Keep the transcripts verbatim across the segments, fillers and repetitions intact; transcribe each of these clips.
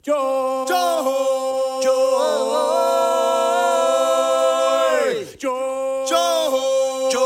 Joy, joy, joy, joy, joy.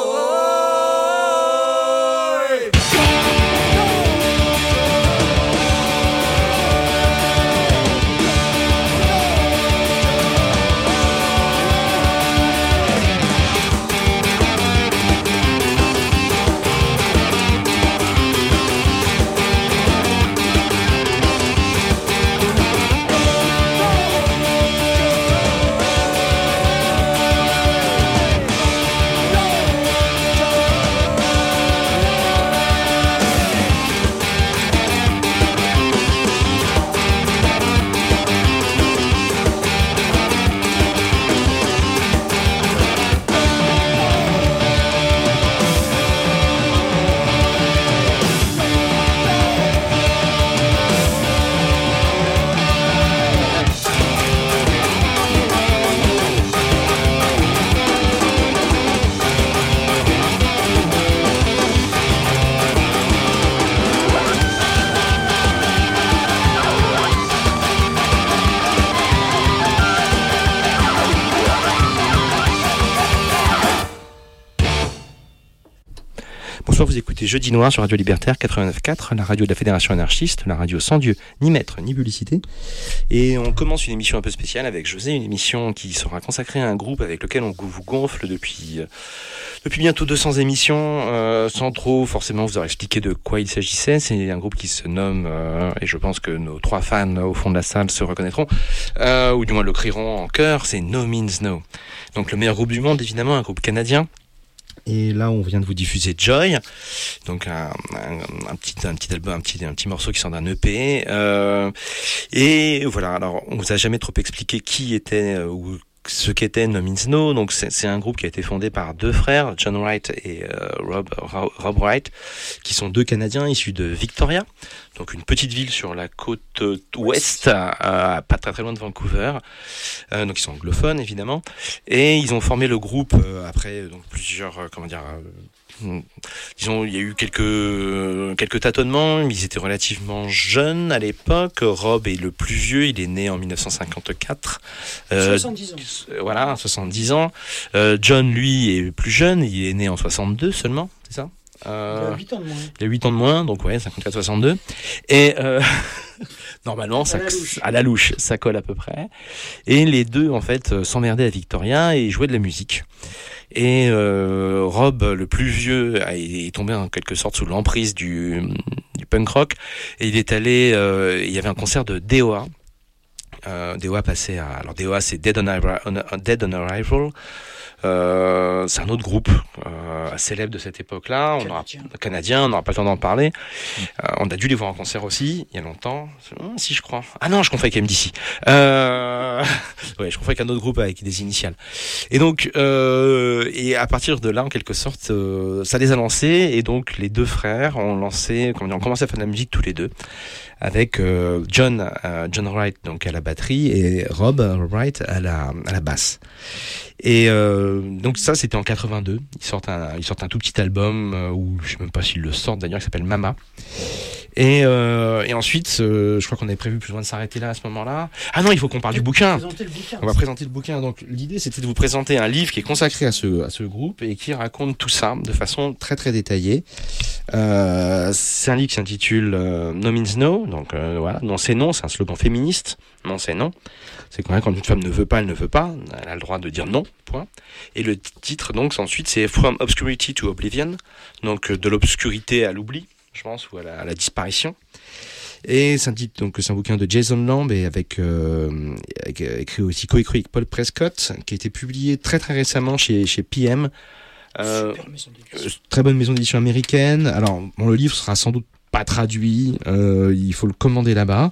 Bonsoir, vous écoutez Jeudi Noir sur Radio Libertaire quatre-vingt-neuf virgule quatre, la radio de la Fédération anarchiste, la radio sans Dieu, ni maître, ni publicité. Et on commence une émission un peu spéciale avec José, une émission qui sera consacrée à un groupe avec lequel on vous gonfle depuis, euh, depuis bientôt deux cents émissions, euh, sans trop forcément vous avoir expliqué de quoi il s'agissait. C'est un groupe qui se nomme, euh, et je pense que nos trois fans au fond de la salle se reconnaîtront, euh, ou du moins le crieront en chœur, c'est No Means No. Donc le meilleur groupe du monde, évidemment, un groupe canadien. Et là, on vient de vous diffuser Joy, donc un, un, un petit, un petit album, un petit, un petit morceau qui sort d'un E P. Euh, et voilà. Alors, on vous a jamais trop expliqué qui était euh, ou ce qu'était No Means No. Donc, c'est, c'est un groupe qui a été fondé par deux frères, John Wright et euh, Rob, Rob Wright, qui sont deux Canadiens issus de Victoria, donc une petite ville sur la côte ouest, euh, pas très très loin de Vancouver. Euh, donc ils sont anglophones évidemment, et ils ont formé le groupe euh, après donc plusieurs euh, comment dire. Euh, disons, il y a eu quelques quelques tâtonnements. Ils étaient relativement jeunes à l'époque. Rob est le plus vieux, il est né en dix-neuf cent cinquante-quatre. Euh, soixante-dix ans. Voilà, soixante-dix ans. Euh, John, lui, est plus jeune. Il est né en soixante-deux seulement, c'est ça? Euh, il a huit ans de moins. Il a huit ans de moins, donc ouais, cinquante-quatre soixante-deux. Et euh, normalement, ça, à, la louche. à la louche, ça colle à peu près. Et les deux, en fait, s'emmerdaient à Victoria et jouaient de la musique. Et euh, Rob, le plus vieux, est tombé en quelque sorte sous l'emprise du, du punk rock. Et il est allé, euh, il y avait un concert de D O A. Euh, D O A passait à, alors D O A c'est Dead on Arrival. Dead on Arrival. Euh, c'est un autre groupe euh, célèbre de cette époque-là, on aura, canadien, on n'aura pas le temps d'en parler. Euh, on a dû les voir en concert aussi, il y a longtemps. Hum, si je crois. Ah non, je confonds avec M D C. Euh... ouais, je confonds avec un autre groupe avec des initiales. Et donc, euh, et à partir de là, en quelque sorte, euh, ça les a lancés. Et donc, les deux frères ont lancé, comment dire, ont commencé à faire de la musique tous les deux, avec euh, John, euh, John Wright donc à la batterie et Rob Wright à la à la basse. Et euh, donc ça, c'était en quatre-vingt-deux. Ils sortent un, ils sortent un tout petit album euh, où je sais même pas s'ils le sortent d'ailleurs, qui s'appelle Mama. Et, euh, et ensuite, euh, je crois qu'on avait prévu plus ou moins de s'arrêter là à ce moment-là. Ah non, il faut qu'on parle du bouquin. Le bouquin. On va présenter le bouquin. Donc l'idée, c'était de vous présenter un livre qui est consacré à ce à ce groupe et qui raconte tout ça de façon très très détaillée. Euh, c'est un livre qui s'intitule euh, No Means No. Donc euh, voilà, non c'est non, c'est un slogan féministe. Non c'est non. C'est quand même quand une femme ne veut pas, elle ne veut pas. Elle a le droit de dire non. Point. Et le titre donc ensuite c'est From Obscurity to Oblivion. Donc de l'obscurité à l'oubli, je pense, ou à la, à la disparition. Et c'est un titre, donc c'est un bouquin de Jason Lamb et avec, euh, avec écrit aussi coécrit avec Paul Prescott, qui a été publié très très récemment chez chez P M. Euh, Super maison d'édition. Euh, très bonne maison d'édition américaine. Alors bon, le livre sera sans doute pas traduit, euh, il faut le commander là-bas.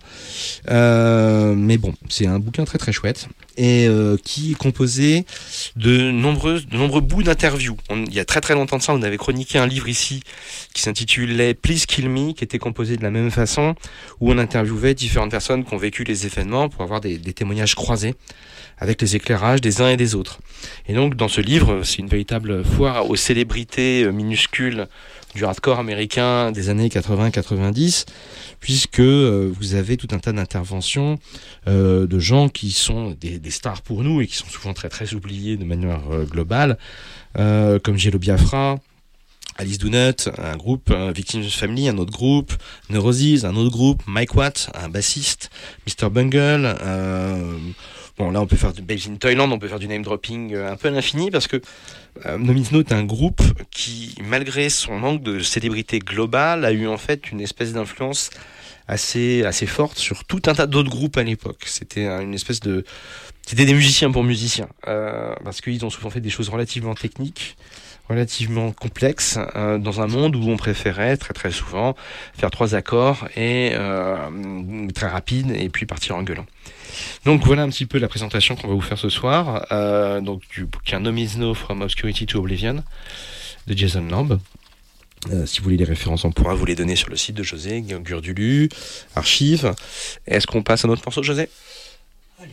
Euh, mais bon, c'est un bouquin très très chouette et euh, qui est composé de nombreuses, de nombreux bouts d'interviews. On, il y a très très longtemps de ça, on avait chroniqué un livre ici qui s'intitulait Please Kill Me, qui était composé de la même façon, où on interviewait différentes personnes qui ont vécu les événements pour avoir des, des témoignages croisés avec les éclairages des uns et des autres. Et donc dans ce livre, c'est une véritable foire aux célébrités minuscules du hardcore américain des années quatre-vingts quatre-vingt-dix, puisque euh, vous avez tout un tas d'interventions euh, de gens qui sont des, des stars pour nous et qui sont souvent très très oubliés de manière euh, globale, euh, comme Jello Biafra, Alice Dounut, un groupe, euh, Victims Family, un autre groupe, Neurosis, un autre groupe, Mike Watt, un bassiste, mister Bungle. Euh, bon, là, on peut faire du Babes in Toyland, on peut faire du name dropping euh, un peu à l'infini, parce que euh, No Means No est un groupe qui, malgré son manque de célébrité globale, a eu en fait une espèce d'influence assez assez forte sur tout un tas d'autres groupes à l'époque. C'était une espèce de, c'était des musiciens pour musiciens, euh, parce qu'ils ont souvent fait des choses relativement techniques, relativement complexe, euh, dans un monde où on préférait très très souvent faire trois accords et euh, très rapide et puis partir en gueulant. Donc voilà un petit peu la présentation qu'on va vous faire ce soir, euh, donc du bouquin No Means No From Obscurity to Oblivion de Jason Lamb. Euh, si vous voulez les références, on pourra vous les donner sur le site de José, Gurdulu, Archives. Est-ce qu'on passe à notre morceau, José ? Allez.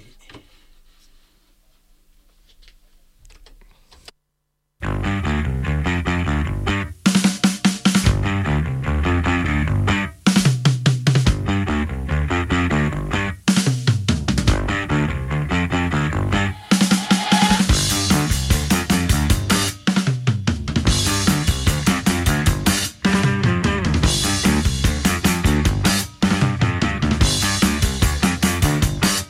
Thank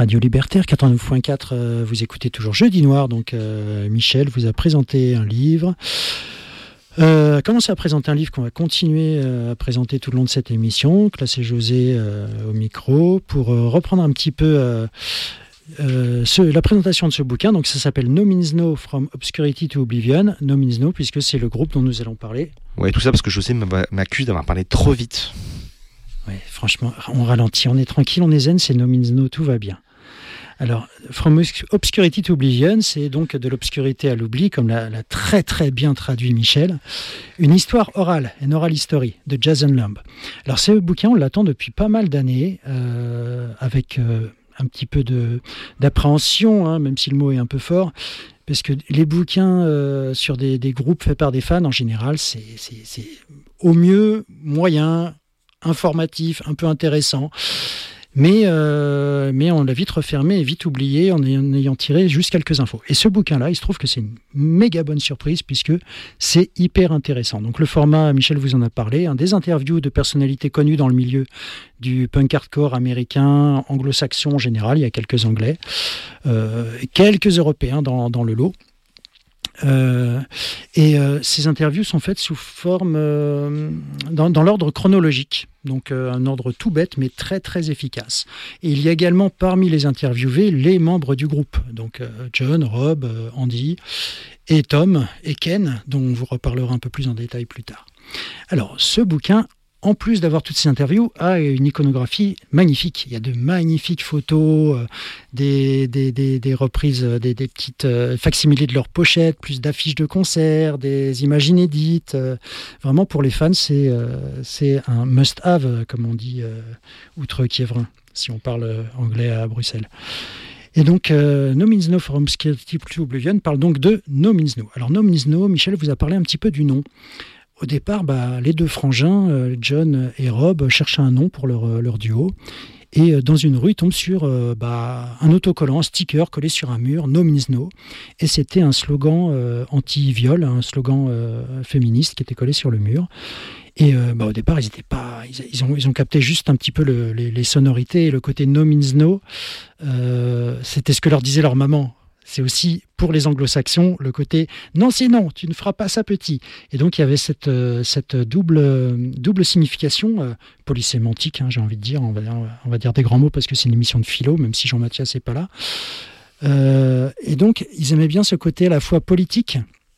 Radio Libertaire quatre-vingt-neuf point quatre, euh, vous écoutez toujours Jeudi Noir, donc euh, Michel vous a présenté un livre. Euh, commencé à présenter un livre qu'on va continuer euh, à présenter tout le long de cette émission. Là, c'est José euh, au micro pour euh, reprendre un petit peu euh, euh, ce, la présentation de ce bouquin. Donc, ça s'appelle No Means No, From Obscurity to Oblivion. No Means No, puisque c'est le groupe dont nous allons parler. Ouais, tout ça parce que José m'accuse d'avoir parlé trop vite. Ouais, franchement, on ralentit, on est tranquille, on est zen, c'est No Means No, tout va bien. Alors, From Obscurity to Oblivion, c'est donc de l'obscurité à l'oubli, comme l'a, l'a très très bien traduit Michel. Une histoire orale, une oral history de Jason Lamb. Alors, ce bouquin, on l'attend depuis pas mal d'années, euh, avec euh, un petit peu de, d'appréhension, hein, même si le mot est un peu fort, parce que les bouquins euh, sur des, des groupes faits par des fans, en général, c'est, c'est, c'est au mieux moyen, informatif, un peu intéressant. Mais, euh, mais on l'a vite refermé et vite oublié en ayant, en ayant tiré juste quelques infos. Et ce bouquin-là, il se trouve que c'est une méga bonne surprise puisque c'est hyper intéressant. Donc le format, Michel vous en a parlé, hein, des interviews de personnalités connues dans le milieu du punk hardcore américain, anglo-saxon en général, il y a quelques Anglais, euh, quelques Européens dans, dans le lot. Euh, et euh, ces interviews sont faites sous forme euh, dans, dans l'ordre chronologique, donc euh, un ordre tout bête mais très très efficace. Et il y a également parmi les interviewés les membres du groupe, donc euh, John, Rob, euh, Andy et Tom et Ken, dont on vous reparlera un peu plus en détail plus tard. Alors ce bouquin, en plus d'avoir toutes ces interviews, a une iconographie magnifique. Il y a de magnifiques photos, euh, des, des, des, des reprises, des, des petites euh, facsimilés de leurs pochettes, plus d'affiches de concerts, des images inédites. Euh, vraiment, pour les fans, c'est, euh, c'est un must-have, euh, comme on dit, euh, outre-Kievrin, si on parle euh, anglais à Bruxelles. Et donc, euh, No Means No From Obscurity to Oblivion parle donc de No Means No. Alors, No Means No, Michel vous a parlé un petit peu du nom. Au départ, bah, les deux frangins, euh, John et Rob, cherchaient un nom pour leur, leur duo. Et euh, dans une rue, ils tombent sur euh, bah, un autocollant, un sticker collé sur un mur, No Means No. Et c'était un slogan euh, anti-viol, un slogan euh, féministe qui était collé sur le mur. Et euh, bah, au départ, ils étaient pas, ils, ils, ont, ils ont capté juste un petit peu le, les, les sonorités et le côté No Means No. Euh, c'était ce que leur disait leur maman. C'est aussi, pour les anglo-saxons, le côté « non, c'est non, tu ne feras pas ça petit ». Et donc, il y avait cette, cette double, double signification euh, polysémantique, hein, j'ai envie de dire. On va, on va dire des grands mots parce que c'est une émission de philo, même si Jean-Mathias n'est pas là. Euh, et donc, ils aimaient bien ce côté à la fois politique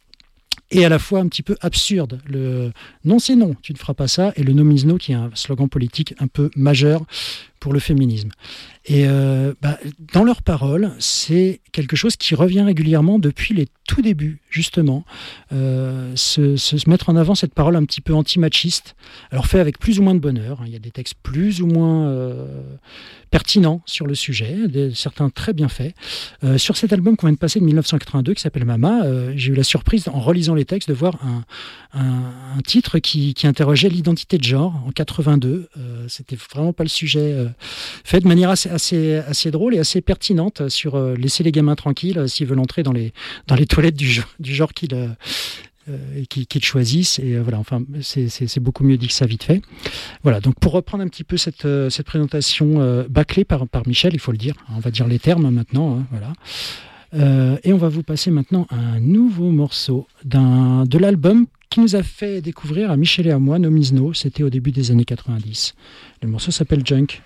et à la fois un petit peu absurde. Le « non, c'est non, tu ne feras pas ça » et le « no means no » qui est un slogan politique un peu majeur pour le féminisme. Et euh, bah, dans leurs paroles, c'est quelque chose qui revient régulièrement depuis les tout débuts, justement. Euh, se, se mettre en avant cette parole un petit peu anti-machiste, alors fait avec plus ou moins de bonheur. Il y a des textes plus ou moins euh, pertinents sur le sujet, des, certains très bien faits. Euh, sur cet album qu'on vient de passer de dix-neuf cent quatre-vingt-deux, qui s'appelle Mama, euh, j'ai eu la surprise, en relisant les textes, de voir un, un, un titre qui, qui interrogeait l'identité de genre en quatre-vingt-deux. Euh, c'était vraiment pas le sujet, euh, fait de manière assez assez, assez drôle et assez pertinente sur euh, laisser les gamins tranquilles euh, s'ils veulent entrer dans les, dans les toilettes du, du genre qu'ils, euh, qu'ils, qu'ils choisissent. Et euh, voilà, enfin, c'est, c'est, c'est beaucoup mieux dit que ça, vite fait. Voilà, donc pour reprendre un petit peu cette, euh, cette présentation euh, bâclée par, par Michel, il faut le dire, on va dire les termes maintenant, hein, voilà. Euh, et on va vous passer maintenant un nouveau morceau d'un, de l'album qui nous a fait découvrir à Michel et à moi No Means No. C'était au début des années quatre-vingt-dix. Le morceau s'appelle Junk.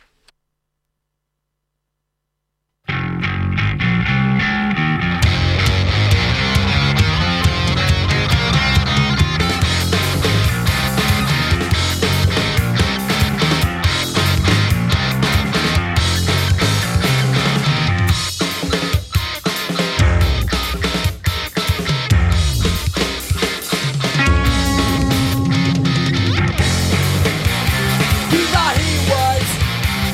You thought he was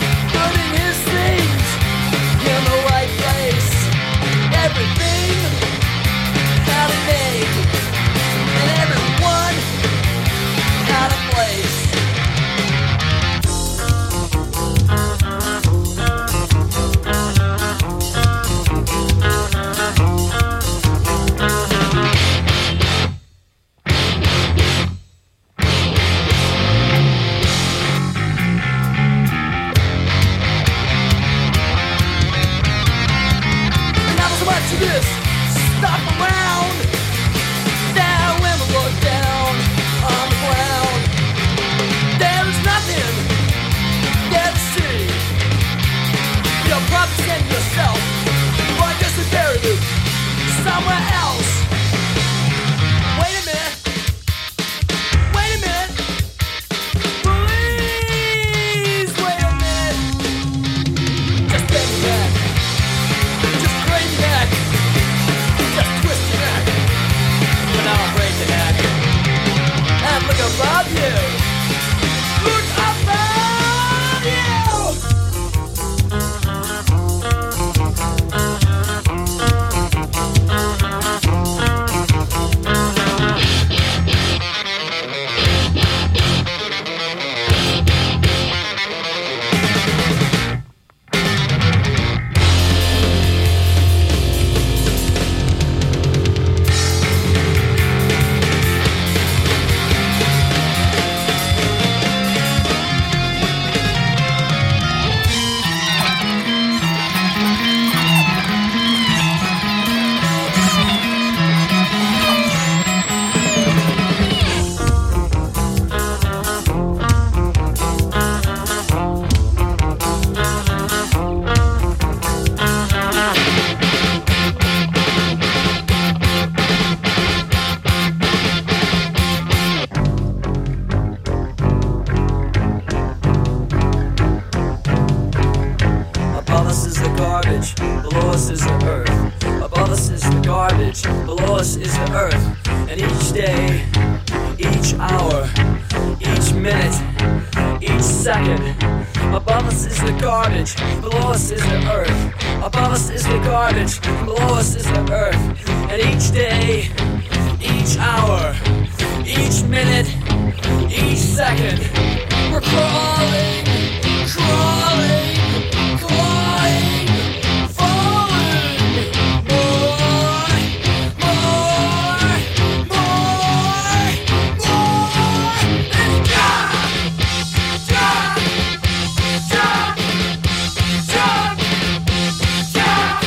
garbage. Below us is the earth. And each day, each hour, each minute, each second. Above us is the garbage. Below us is the earth. Above us is the garbage. Below us is the earth. And each day, each hour, each minute, each second. We're crawling, crawling, clawing, falling. More, more, more, more. And jump, jump, jump, jump, jump, jump,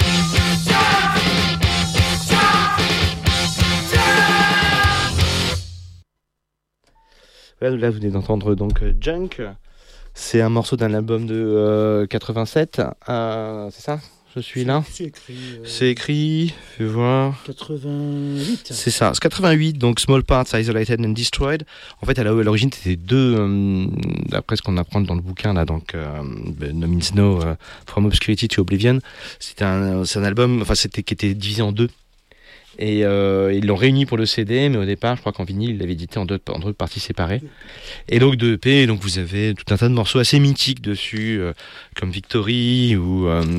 jump, jump. Ouais, là, vous venez d'entendre donc euh, Junk. C'est un morceau d'un album de euh, quatre-vingt-sept. Euh, c'est ça? Je suis là. C'est écrit. Euh, C'est écrit. Fais voir. quatre-vingt-huit. C'est ça. C'est quatre-vingt-huit. Donc Small Parts, Isolated and Destroyed. En fait, à l'origine, c'était deux. Euh, d'après ce qu'on apprend dans le bouquin là, donc euh, No Means No, euh, From Obscurity to Oblivion. C'était un, c'est un album. Enfin, c'était qui était divisé en deux. Et euh, ils l'ont réuni pour le C D, mais au départ, je crois qu'en vinyle, ils l'avaient édité en deux, en deux parties séparées. Et donc deux E P, donc vous avez tout un tas de morceaux assez mythiques dessus, euh, comme Victory ou euh,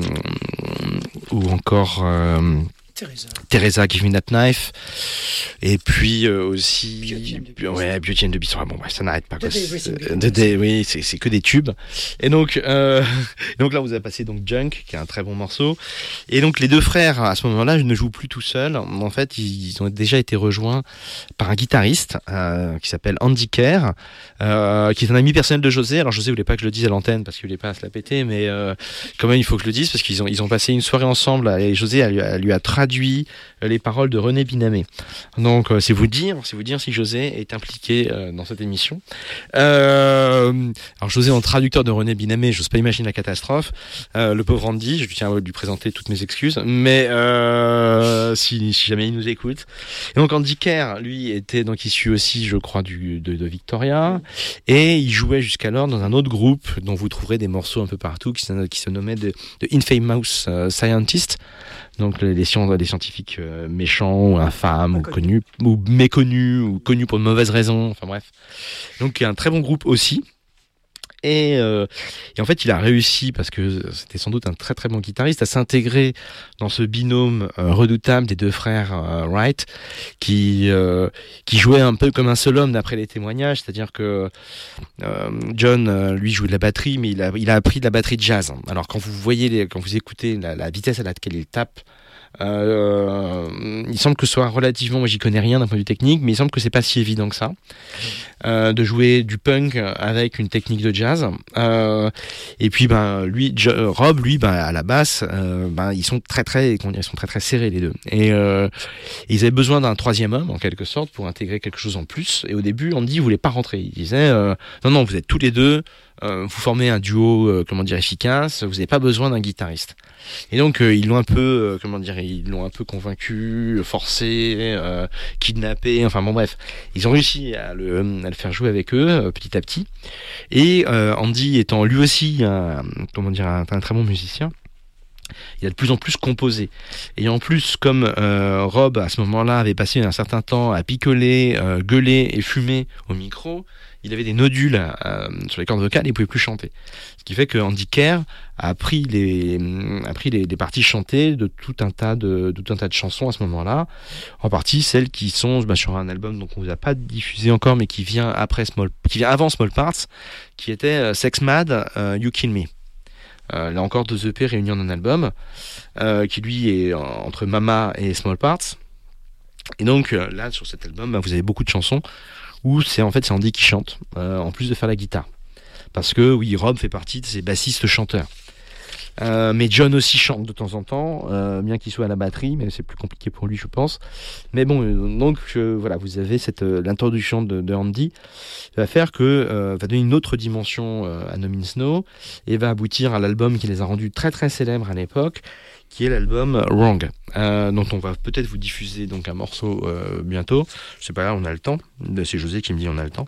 ou encore euh, Teresa. Teresa Give Me That Knife. Et puis euh, aussi Beauty and the Beast. ouais, Beauty and the Beast. Ouais, bon, ouais, ça n'arrête pas. The Quoi. Day Everything C'est- Began. The Day, oui, c'est, c'est que des tubes. Et donc, euh, donc là, vous avez passé donc Junk, qui est un très bon morceau. Et donc les deux frères à ce moment-là ne jouent plus tout seuls. En fait, ils, ils ont déjà été rejoints par un guitariste euh, qui s'appelle Andy Kerr, euh, qui est un ami personnel de José. Alors José voulait pas que je le dise à l'antenne parce qu'il voulait pas se la péter, mais euh, quand même il faut que je le dise parce qu'ils ont ils ont passé une soirée ensemble et José elle, lui a- elle lui a traduit les paroles de René Binamé. Donc euh, c'est vous dire, c'est vous dire si José est impliqué euh, dans cette émission. Euh, alors José en traducteur de René Binamé, j'ose pas imaginer la catastrophe. Euh, le pauvre Andy, je tiens à lui présenter toutes mes excuses, mais euh, si, si jamais il nous écoute. Et donc Andy Kerr, lui, était donc issu aussi, je crois, du, de, de Victoria, et il jouait jusqu'alors dans un autre groupe dont vous trouverez des morceaux un peu partout qui se, qui se nommait de, de Infamous euh, Scientists. Donc les, les, scien- les scientifiques euh, méchants ou infâmes ou connus ou méconnus ou connus pour de mauvaises raisons, enfin bref. Donc un très bon groupe aussi. Et, euh, et en fait, il a réussi, parce que c'était sans doute un très très bon guitariste, à s'intégrer dans ce binôme euh, redoutable des deux frères euh, Wright, qui euh, qui jouait un peu comme un seul homme d'après les témoignages. C'est-à-dire que euh, John, euh, lui, jouait de la batterie, mais il a il a appris de la batterie de jazz. Alors quand vous voyez, les, quand vous écoutez la, la vitesse à laquelle il tape. Euh, il semble que ce soit relativement, moi j'y connais rien d'un point de vue technique, mais il semble que c'est pas si évident que ça euh, de jouer du punk avec une technique de jazz. Euh, et puis ben lui, Jo- Rob, lui, ben à la basse, euh, ben ils sont très très, comment dire, ils sont très très serrés les deux. Et euh, ils avaient besoin d'un troisième homme en quelque sorte pour intégrer quelque chose en plus. Et au début, Andy voulait pas rentrer. Il disait euh, non non, vous êtes tous les deux. Euh, vous formez un duo, euh, comment dire, efficace. Vous n'avez pas besoin d'un guitariste. Et donc euh, ils l'ont un peu, euh, comment dire, ils l'ont un peu convaincu, forcé, euh, kidnappé. Enfin bon bref, ils ont réussi à le, à le faire jouer avec eux euh, petit à petit. Et euh, Andy étant lui aussi, un, comment dire, un, un très bon musicien. Il a de plus en plus composé. Et en plus, comme euh, Rob, à ce moment-là, avait passé un certain temps à picoler, euh, gueuler et fumer au micro, il avait des nodules euh, sur les cordes vocales et il pouvait plus chanter. Ce qui fait que Andy Kerr a pris les, a pris les, les parties chantées de tout un tas de, de tout un tas de chansons à ce moment-là. En partie celles qui sont bah, sur un album donc on vous a pas diffusé encore, mais qui vient après Small, qui vient avant Small Parts, qui était euh, Sex Mad, euh, You Kill Me. Euh, là encore deux E P réunis en un album euh, qui lui est en, entre Mama et Small Parts. Et donc euh, là sur cet album bah, vous avez beaucoup de chansons où c'est en fait c'est Andy qui chante euh, en plus de faire la guitare, parce que oui, Rob fait partie de ces bassistes chanteurs. Euh, mais John aussi chante de temps en temps, euh, bien qu'il soit à la batterie, mais c'est plus compliqué pour lui, je pense. Mais bon, euh, donc euh, voilà, vous avez cette euh, l'introduction de, de Andy va faire que euh, va donner une autre dimension euh, à No Means No et va aboutir à l'album qui les a rendus très très célèbres à l'époque, qui est l'album Wrong, euh, dont on va peut-être vous diffuser donc un morceau euh, bientôt. Je sais pas, là on a le temps. C'est José qui me dit on a le temps.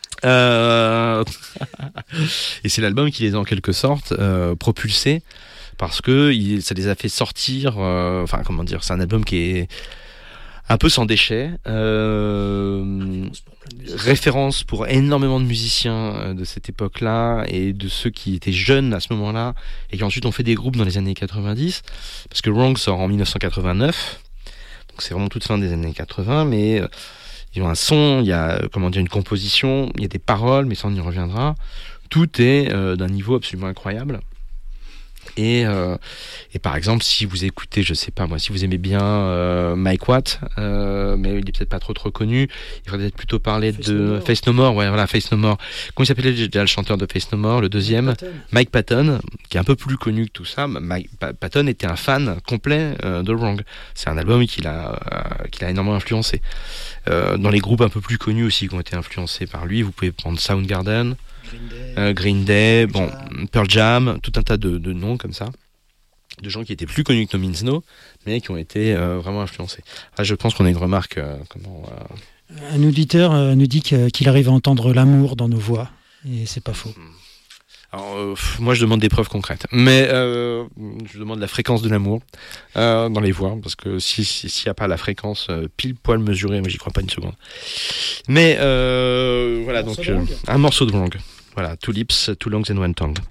Euh... et c'est l'album qui les a en quelque sorte euh, propulsés parce que il, ça les a fait sortir. Euh, enfin, comment dire, c'est un album qui est un peu sans déchets. Euh, référence pour énormément de musiciens de cette époque-là et de ceux qui étaient jeunes à ce moment-là et qui ensuite ont fait des groupes dans les années quatre-vingt-dix, parce que Wrong sort en dix-neuf cent quatre-vingt-neuf, donc c'est vraiment toute fin des années quatre-vingts, mais euh, ils ont un son, il y a comment dire une composition, il y a des paroles, mais ça on y reviendra. Tout est euh, d'un niveau absolument incroyable. Et, euh, et par exemple, si vous écoutez, je sais pas moi, si vous aimez bien euh, Mike Watt, euh, mais il est peut-être pas trop trop connu, il faudrait peut-être plutôt parler Face de No More. Face No More, ouais, voilà, Face No More. Comment il s'appelait déjà le chanteur de Face No More, le deuxième, Patton. Mike Patton, qui est un peu plus connu que tout ça. Mike Pa- Patton était un fan complet euh, de Wrong. C'est un album qui l'a, euh, qui l'a énormément influencé. Euh, dans les groupes un peu plus connus aussi qui ont été influencés par lui, vous pouvez prendre Soundgarden, Green Day. euh, Green Day, bon, Jam. Pearl Jam, tout un tas de, de noms comme ça, de gens qui étaient plus connus que No Means No, mais qui ont été euh, vraiment influencés. Ah, je pense qu'on a une remarque. Euh, comment, euh... Un auditeur euh, nous dit que- qu'il arrive à entendre l'amour dans nos voix, et c'est pas faux. Alors, euh, pff, moi, je demande des preuves concrètes, mais euh, je demande la fréquence de l'amour euh, dans les voix, parce que si s'il si, n'y a pas la fréquence euh, pile poil mesurée, moi, j'y crois pas une seconde. Mais euh, voilà, Un donc morceau de euh, Wrong. un morceau de Wrong. Voilà, Two Lips, Two Lungs and One Tongue.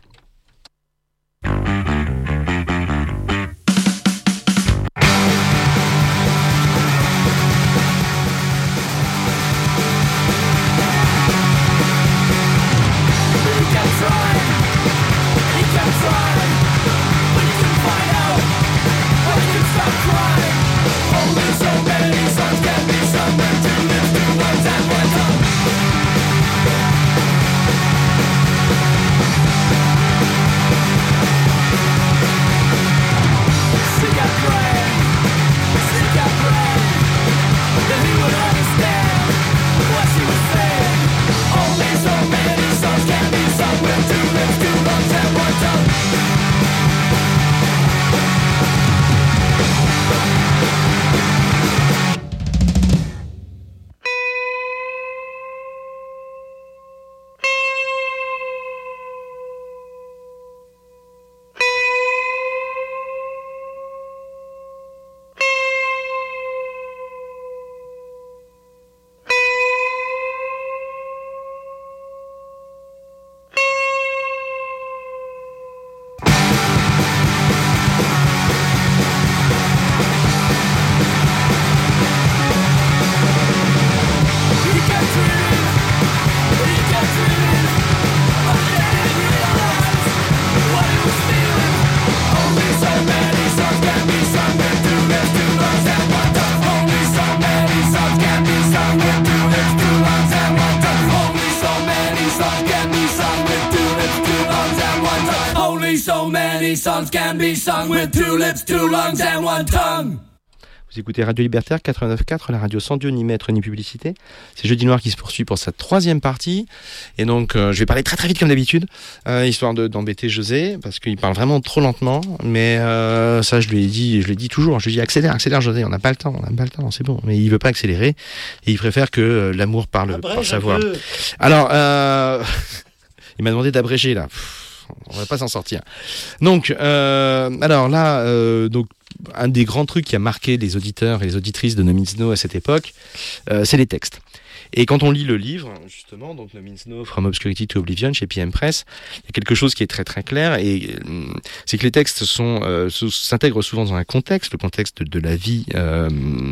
So many songs can be sung with two lips, two lungs and one tongue. Vous écoutez Radio Libertaire quatre-vingt-neuf virgule quatre, la radio sans Dieu, ni maître, ni publicité. C'est Jeudi Noir qui se poursuit pour sa troisième partie. Et donc, euh, je vais parler très très vite comme d'habitude, euh, histoire de, d'embêter José, parce qu'il parle vraiment trop lentement. Mais euh, ça, je lui ai dit, je lui ai dit toujours. Je lui ai dit, accélère, accélère José, on n'a pas le temps, on n'a pas le temps, c'est bon. Mais il veut pas accélérer. Et il préfère que euh, l'amour parle Abrège par sa un voix. peu. Alors, euh, il m'a demandé d'abréger là. Pff, on va pas s'en sortir. Donc, euh, alors là, euh, donc un des grands trucs qui a marqué les auditeurs et les auditrices de No Means No à cette époque, euh, c'est les textes. Et quand on lit le livre, justement, donc No Means No, From Obscurity to Oblivion, chez P M Press, il y a quelque chose qui est très très clair, et euh, c'est que les textes sont, euh, s'intègrent souvent dans un contexte, le contexte de, de la vie euh,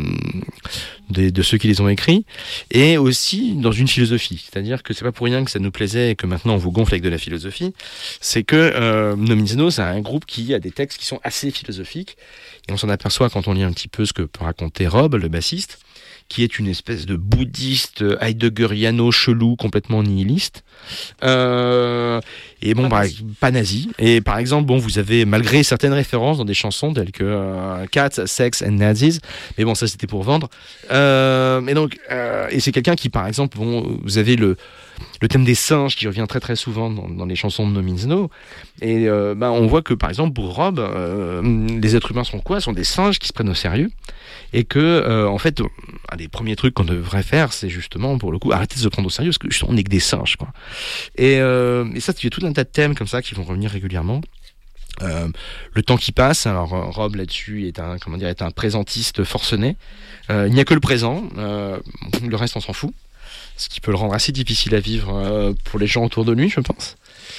de, de ceux qui les ont écrits, et aussi dans une philosophie. C'est-à-dire que c'est pas pour rien que ça nous plaisait et que maintenant on vous gonfle avec de la philosophie, c'est que euh, No Means No, c'est un groupe qui a des textes qui sont assez philosophiques, et on s'en aperçoit quand on lit un petit peu ce que peut raconter Rob, le bassiste, qui est une espèce de bouddhiste heideggeriano chelou, complètement nihiliste. Euh, et bon, Pas bah, nazi. pas nazi. Et par exemple, bon, vous avez, malgré certaines références dans des chansons telles que euh, Cats, Sex and Nazis, mais bon, ça c'était pour vendre. Euh, et donc, euh, et c'est quelqu'un qui, par exemple, bon, vous avez le le thème des singes qui revient très très souvent dans, dans les chansons de No Means No, et euh, bah, on voit que par exemple pour Rob, euh, les êtres humains sont quoi? Sont des singes qui se prennent au sérieux, et que euh, en fait un des premiers trucs qu'on devrait faire, c'est justement pour le coup arrêter de se prendre au sérieux, parce que justement on n'est que des singes, quoi. Et, euh, et ça, il y a tout un tas de thèmes comme ça qui vont revenir régulièrement. Euh, le temps qui passe, alors Rob là-dessus est un, comment dire, est un présentiste forcené. Euh, il n'y a que le présent, euh, le reste on s'en fout, ce qui peut le rendre assez difficile à vivre euh, pour les gens autour de lui, je pense.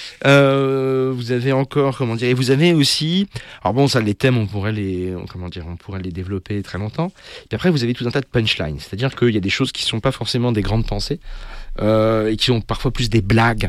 Euh, vous avez encore, comment dire, et vous avez aussi, alors bon, ça, les thèmes, on pourrait les, comment dire, on pourrait les développer très longtemps. Et après, vous avez tout un tas de punchlines, c'est-à-dire qu'il y a des choses qui sont pas forcément des grandes pensées euh, et qui sont parfois plus des blagues.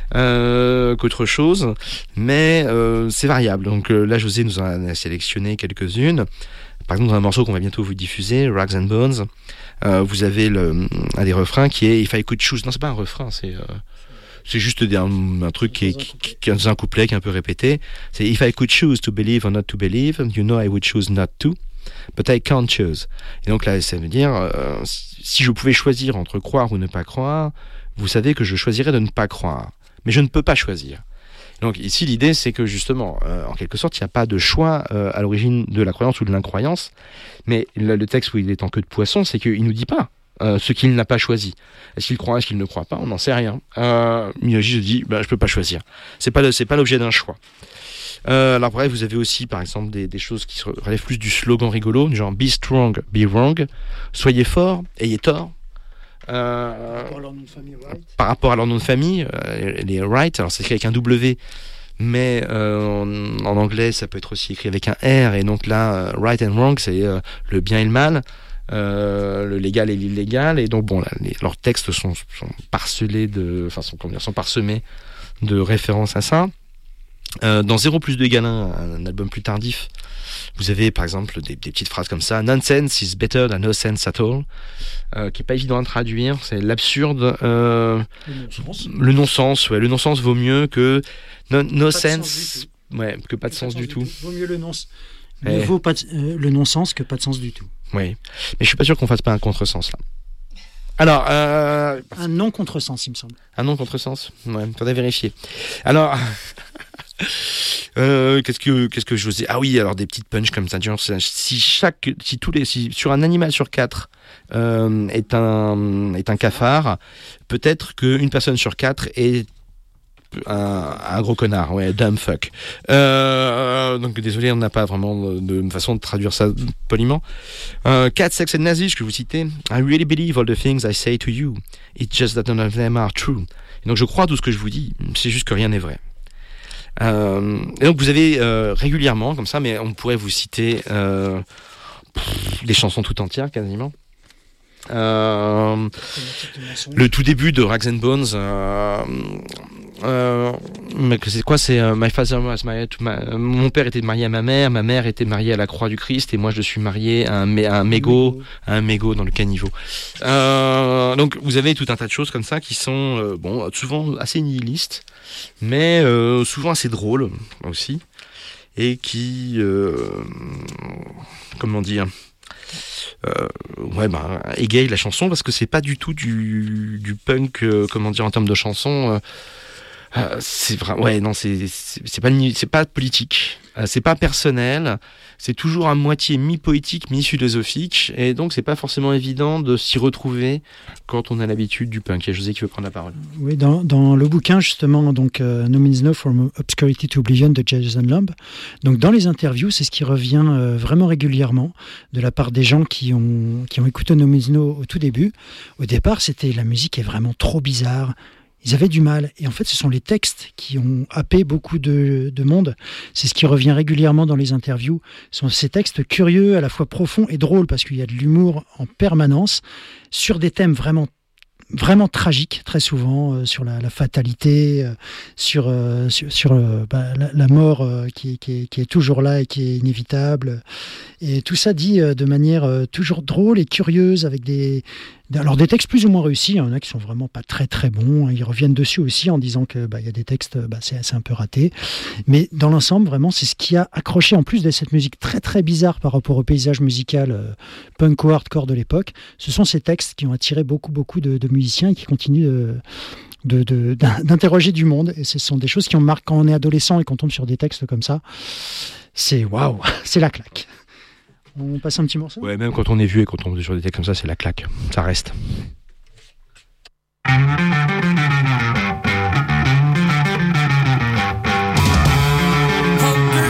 Euh, qu'autre chose, mais euh, c'est variable. Donc euh, là, José nous en a sélectionné quelques-unes. Par exemple, dans un morceau qu'on va bientôt vous diffuser, Rags and Bones, euh, vous avez le, un des refrains qui est If I Could Choose. Non, c'est pas un refrain, c'est euh, c'est juste des, un, un truc qui est, qui, qui, qui est un couplet qui est un peu répété. C'est If I could choose to believe or not to believe, you know I would choose not to, but I can't choose. Et donc là, ça veut dire euh, si je pouvais choisir entre croire ou ne pas croire, vous savez que je choisirais de ne pas croire. Mais je ne peux pas choisir. Donc ici, l'idée, c'est que justement, euh, en quelque sorte, il n'y a pas de choix euh, à l'origine de la croyance ou de l'incroyance. Mais le, le texte où il est en queue de poisson, c'est qu'il ne nous dit pas euh, ce qu'il n'a pas choisi. Est-ce qu'il croit, est-ce qu'il ne croit pas? On n'en sait rien. Euh, il juste dit, bah, je ne peux pas choisir. C'est pas le, c'est pas l'objet d'un choix. Euh, alors bref, vous avez aussi, par exemple, des, des choses qui relèvent plus du slogan rigolo, du genre « Be strong, be wrong »,« Soyez fort, ayez tort ». Euh, par, rapport famille, right. par rapport à leur nom de famille, euh, les Wright, alors c'est écrit avec un W, mais euh, en, en anglais ça peut être aussi écrit avec un R, et donc là, euh, right and wrong, c'est euh, le bien et le mal, euh, le légal et l'illégal, et donc bon, là, les, leurs textes sont, sont parcelés de, enfin sont, comment dire, sont parsemés de références à ça. Euh, dans zéro plus deux égale un, un album plus tardif, vous avez par exemple des, des petites phrases comme ça. Nonsense is better than no sense at all, euh, qui est pas évident à traduire. C'est l'absurde, euh, le non-sens. Le non-sens, ouais, le non-sens vaut mieux que no, no sense, ouais, que pas de sens, sens du tout. tout. Vaut mieux le non, mieux vaut pas de, euh, le non-sens que pas de sens du tout. Oui, mais je suis pas sûr qu'on fasse pas un contresens là. Alors, euh, un non-contresens, il me semble. Un non-contresens, ouais, faudrait vérifier. Alors. Euh, qu'est-ce que qu'est-ce que je vous dis? Ah oui, alors des petites punches comme ça. Genre, si chaque, si tous les, si sur un animal sur quatre euh, est un est un cafard, peut-être qu'une personne sur quatre est un, un gros connard, ouais, dumb fuck. Euh, donc désolé, on n'a pas vraiment de, de façon de traduire ça poliment. Euh, Cat, Sex and Nazis, que vous citez. I really believe all the things I say to you. It's just that none of them are true. Et donc je crois tout ce que je vous dis. C'est juste que rien n'est vrai. Euh, et donc vous avez euh, régulièrement comme ça, mais on pourrait vous citer euh, pff, des chansons tout entières quasiment. Euh, le tout début de Rags and Bones, euh, euh, c'est quoi? C'est uh, My father was married to my, mon père était marié à ma mère, ma mère était mariée à la Croix du Christ, et moi je suis marié à un, à un mégot, à un mégot dans le caniveau. Euh, donc vous avez tout un tas de choses comme ça qui sont euh, bon, souvent assez nihilistes, mais euh, souvent assez drôles aussi, et qui, euh, comment dire, Euh, ouais, bah, égaye la chanson, parce que c'est pas du tout du, du punk, euh, comment dire, en termes de chanson. Euh, euh, c'est vrai, ouais, non, c'est, c'est, c'est pas, c'est pas politique, euh, c'est pas personnel, c'est toujours à moitié mi-poétique, mi-philosophique, et donc c'est pas forcément évident de s'y retrouver quand on a l'habitude du punk. Il y a José qui veut prendre la parole. Oui, dans, dans le bouquin, justement, donc uh, No Means No From Obscurity to Oblivion de Jason Lamb, donc dans les interviews, c'est ce qui revient euh, vraiment régulièrement de la part des gens qui ont, qui ont écouté No Means No au tout début. Au départ, c'était la musique est vraiment trop bizarre. Ils avaient du mal. Et en fait, ce sont les textes qui ont happé beaucoup de, de monde. C'est ce qui revient régulièrement dans les interviews. Ce sont ces textes curieux, à la fois profonds et drôles, parce qu'il y a de l'humour en permanence, sur des thèmes vraiment vraiment tragiques, très souvent, euh, sur la, la fatalité, euh, sur, euh, sur, sur euh, bah, la, la mort euh, qui, qui, est, qui est toujours là et qui est inévitable. Et tout ça dit euh, de manière euh, toujours drôle et curieuse, avec des... Alors des textes plus ou moins réussis, il y en a qui sont vraiment pas très très bons, ils reviennent dessus aussi en disant que bah, y a des textes, bah, c'est, c'est un peu raté, mais dans l'ensemble vraiment c'est ce qui a accroché, en plus de cette musique très très bizarre par rapport au paysage musical euh, punk ou hardcore de l'époque. Ce sont ces textes qui ont attiré beaucoup beaucoup de, de musiciens et qui continuent de, de, de, d'interroger du monde, et ce sont des choses qui ont marqué quand on est adolescent et qu'on tombe sur des textes comme ça, c'est waouh, c'est la claque. On passe un petit morceau ? Ouais, même quand on est vieux et quand on tombe sur des textes comme ça, c'est la claque. Ça reste. Hunger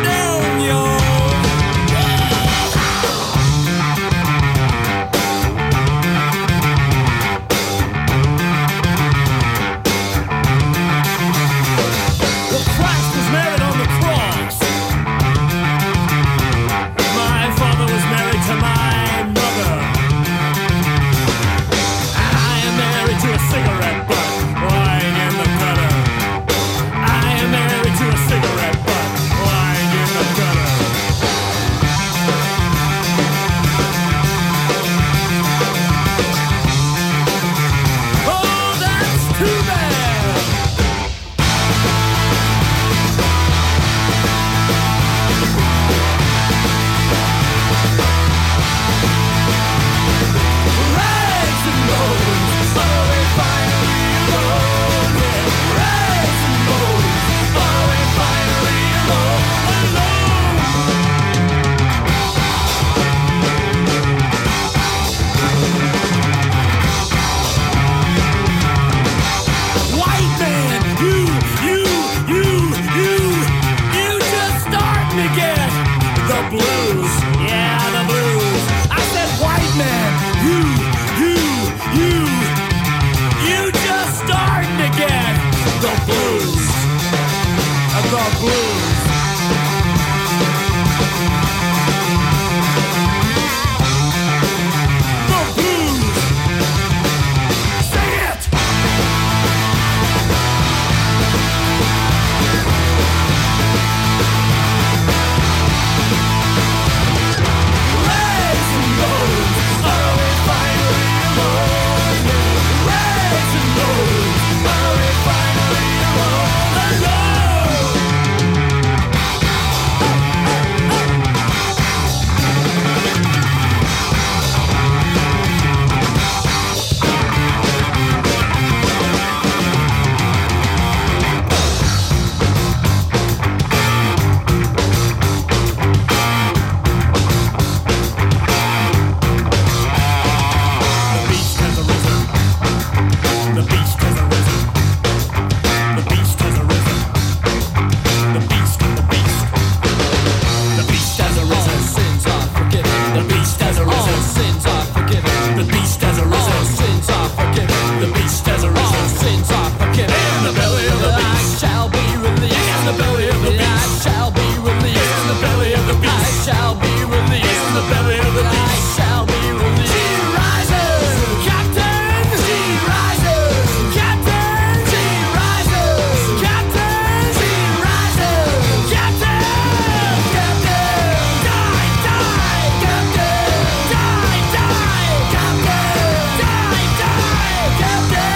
sins are forgiven. The beast has arisen. All sins are forgiven. The beast has arisen. All sins are forgiven. In the belly of the beast I shall be released. In the belly of the beast I shall be released. In the belly of the beast I shall be released. In the belly of the beast I shall be released. She rises, Captain. She rises, Captain. She rises, Captain. She rises, Captain. Captain, die, die, Captain. Die, die, Captain. Die, die, Captain.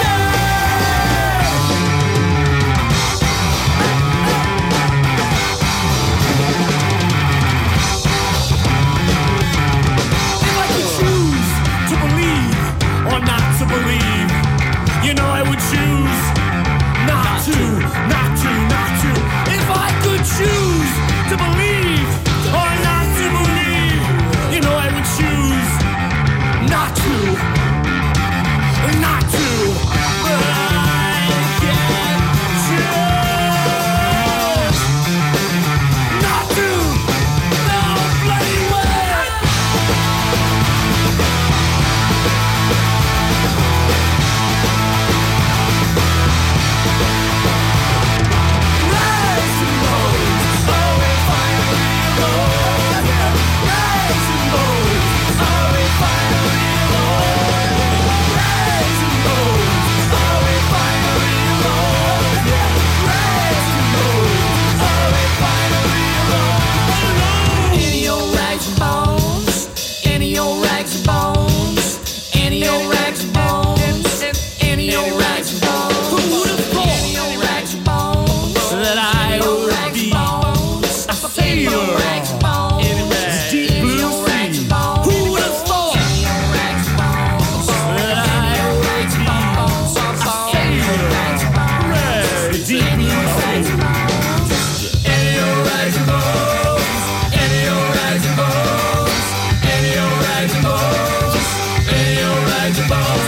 If I could choose to believe or not to believe, you know I would choose not to, not to, not to. If I could choose to believe or not to believe, you know I would choose not to, not to. But I can't choose not to. No bloody way. Rise and bones, are we finally alone? Rise and bones, are we finally alone? Rise and bones, are we finally alone? Rise and bones, are we finally alone? Any old rags and bones, any old rags and bones, any old rags and bones, any old rags and bones. Who would have thought? Any old rags and bones that I would be a sailor in this deep blue sea. Who would have thought that I would be a sailor in deep blue sea? Any old rags and bones, any old rags and bones, any old rags and bones, any old rags and bones.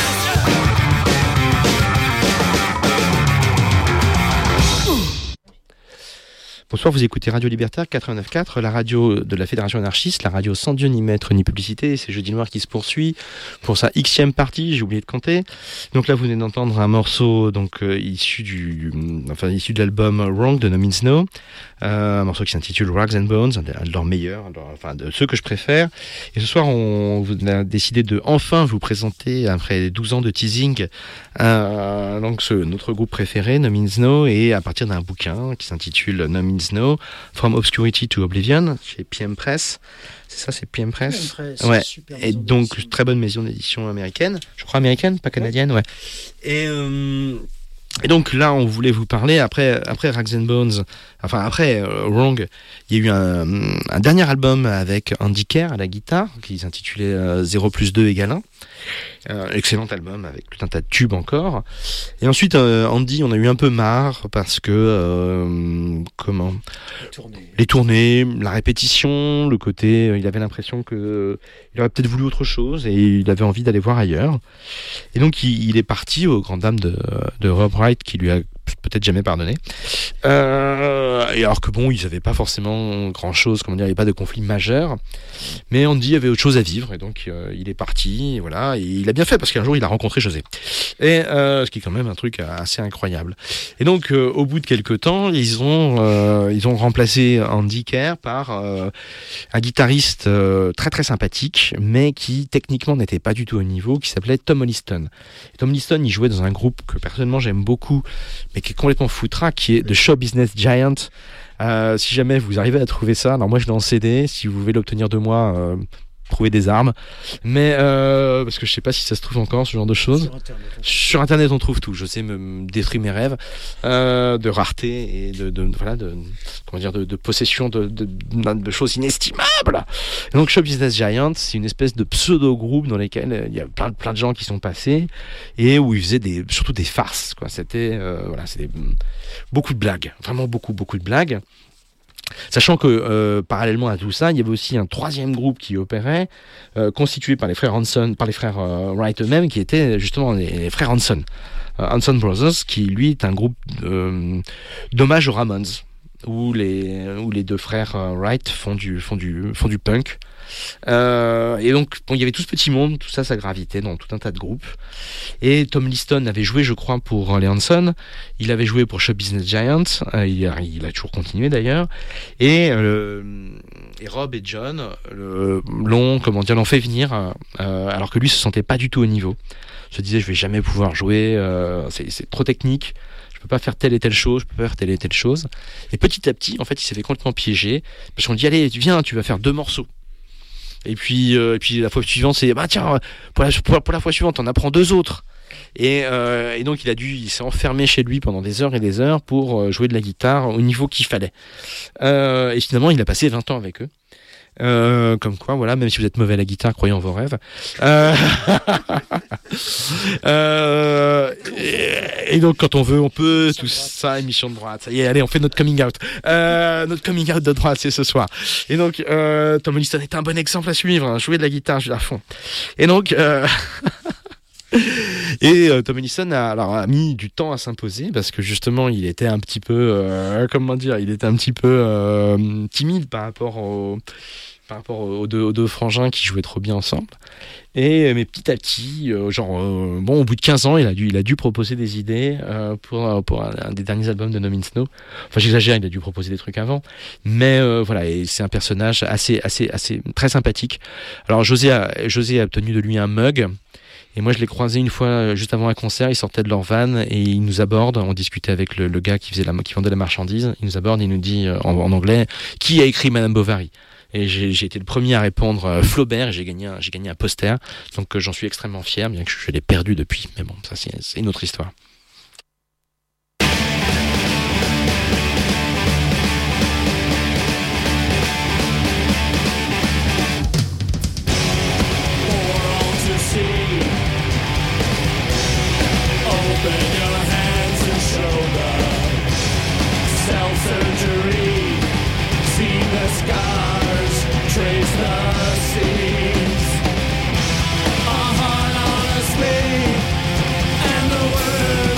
Bonsoir, vous écoutez Radio Libertaire quatre-vingt-neuf virgule quatre, la radio de la Fédération anarchiste, la radio sans Dieu ni maître ni publicité. C'est Jeudi Noir qui se poursuit pour sa xème partie, j'ai oublié de compter. Donc là, vous venez d'entendre un morceau donc euh, issu du, enfin issu de l'album Wrong de No Means No, euh, un morceau qui s'intitule Rags and Bones, un de, un de leurs meilleurs, un de leurs- enfin de ceux que je préfère. Et ce soir, on, on a décidé de enfin vous présenter, après douze ans de teasing, un, donc ce, notre groupe préféré, No Means No, et à partir d'un bouquin qui s'intitule No Means No, From Obscurity to Oblivion, chez P M Press. C'est ça, c'est P M Press. P M Press, Ouais. super Et maison donc, d'édition. très bonne maison d'édition américaine. Je crois américaine, pas canadienne, ouais. Et, euh, et donc là, on voulait vous parler, après, après Rags and Bones, enfin après euh, Wrong, il y a eu un, un dernier album avec Andy Kerr à la guitare, qui s'intitulait euh, zéro plus deux égale un. Euh, excellent album avec tout un tas de tubes encore. Et ensuite, euh, Andy, on a eu un peu marre parce que, euh, comment, les tournées, la répétition, le côté, euh, il avait l'impression que euh, il aurait peut-être voulu autre chose et il avait envie d'aller voir ailleurs. Et donc, il, il est parti aux grandes dames de, de Rob Wright qui lui a peut-être jamais pardonné. Euh, et alors que bon, ils n'avaient pas forcément grand-chose, comment dire, il n'y avait pas de conflit majeur. Mais Andy avait autre chose à vivre et donc euh, il est parti, et voilà, et il a bien fait parce qu'un jour il a rencontré José. Et euh, ce qui est quand même un truc assez incroyable. Et donc euh, au bout de quelques temps, ils ont euh, ils ont remplacé Andy Kerr par euh, un guitariste euh, très très sympathique, mais qui techniquement n'était pas du tout au niveau, qui s'appelait Tom Holliston. Et Tom Holliston, il jouait dans un groupe que personnellement j'aime beaucoup, mais qui est complètement foutraque, qui est The Show Business Giant. Euh, si jamais vous arrivez à trouver ça, alors moi je l'ai en C D, si vous voulez l'obtenir de moi, euh, trouvez des armes. Mais euh, parce que je sais pas si ça se trouve encore, ce genre de choses. Sur Internet. Sur Internet, on trouve tout. Je sais me, me détruire mes rêves euh, de rareté et de, de, de voilà de comment dire de, de possession de, de, de choses inestimables. Et donc Show Business Giant, c'est une espèce de pseudo groupe dans lesquels il y a plein de plein de gens qui sont passés et où ils faisaient des surtout des farces quoi. C'était euh, voilà, c'était beaucoup de blagues, vraiment beaucoup beaucoup de blagues. Sachant que euh, parallèlement à tout ça, il y avait aussi un troisième groupe qui opérait, euh, constitué par les frères Hanson, par les frères euh, Wright eux-mêmes, qui étaient justement les, les frères Hanson, euh, Hanson Brothers, qui lui est un groupe euh, d'hommage aux Ramones, où les où les deux frères euh, Wright font du font du font du punk. Euh, et donc, bon, il y avait tout ce petit monde, tout ça, ça gravitait dans tout un tas de groupes. Et Tom Liston avait joué, je crois, pour les Hanson. Il avait joué pour Show Business Giant. Euh, il, a, il a toujours continué d'ailleurs. Et, euh, et Rob et John le, l'ont, comment dire, l'ont fait venir, euh, alors que lui se sentait pas du tout au niveau. Se disait, je vais jamais pouvoir jouer, euh, c'est, c'est trop technique. Je peux pas faire telle et telle chose, je peux pas faire telle et telle chose. Et petit à petit, en fait, il s'est fait complètement piéger. Parce qu'on dit, allez, viens, tu vas faire deux morceaux. Et puis, euh, et puis la fois suivante, c'est, bah tiens, pour la, pour, pour la fois suivante, on apprend deux autres. Et, euh, et donc, il a dû, il s'est enfermé chez lui pendant des heures et des heures pour jouer de la guitare au niveau qu'il fallait. Euh, et finalement, il a passé vingt ans avec eux. Euh, comme quoi, voilà, même si vous êtes mauvais à la guitare, croyez en vos rêves. Euh... euh... Et, et donc, quand on veut, on peut. Tout ça, émission de droite. Ça y est, allez, on fait notre coming out. Euh, notre coming out de droite, c'est ce soir. Et donc, euh, Tom Liston est un bon exemple à suivre. Hein, jouer de la guitare à fond. Et donc. Euh... Et euh, Tom Liston a, alors, a mis du temps à s'imposer parce que justement il était un petit peu euh, comment dire il était un petit peu euh, timide par rapport au par rapport aux deux, aux deux frangins qui jouaient trop bien ensemble. Et mais petit à petit, euh, genre euh, bon, au bout de quinze ans, il a dû, il a dû proposer des idées euh, pour pour un, un des derniers albums de No Means No. Enfin, j'exagère, il a dû proposer des trucs avant, mais euh, voilà, et c'est un personnage assez assez assez très sympathique. Alors José a José a obtenu de lui un mug. Et moi, je l'ai croisé une fois juste avant un concert. Ils sortaient de leur van et ils nous abordent. On discutait avec le, le gars qui faisait la, qui vendait la marchandise. Il nous aborde et il nous dit en, en anglais qui a écrit Madame Bovary. Et j'ai, j'ai été le premier à répondre euh, Flaubert. Et j'ai gagné, un, j'ai gagné un poster. Donc euh, j'en suis extrêmement fier, bien que je, je l'ai perdu depuis. Mais bon, ça c'est, c'est une autre histoire. And the world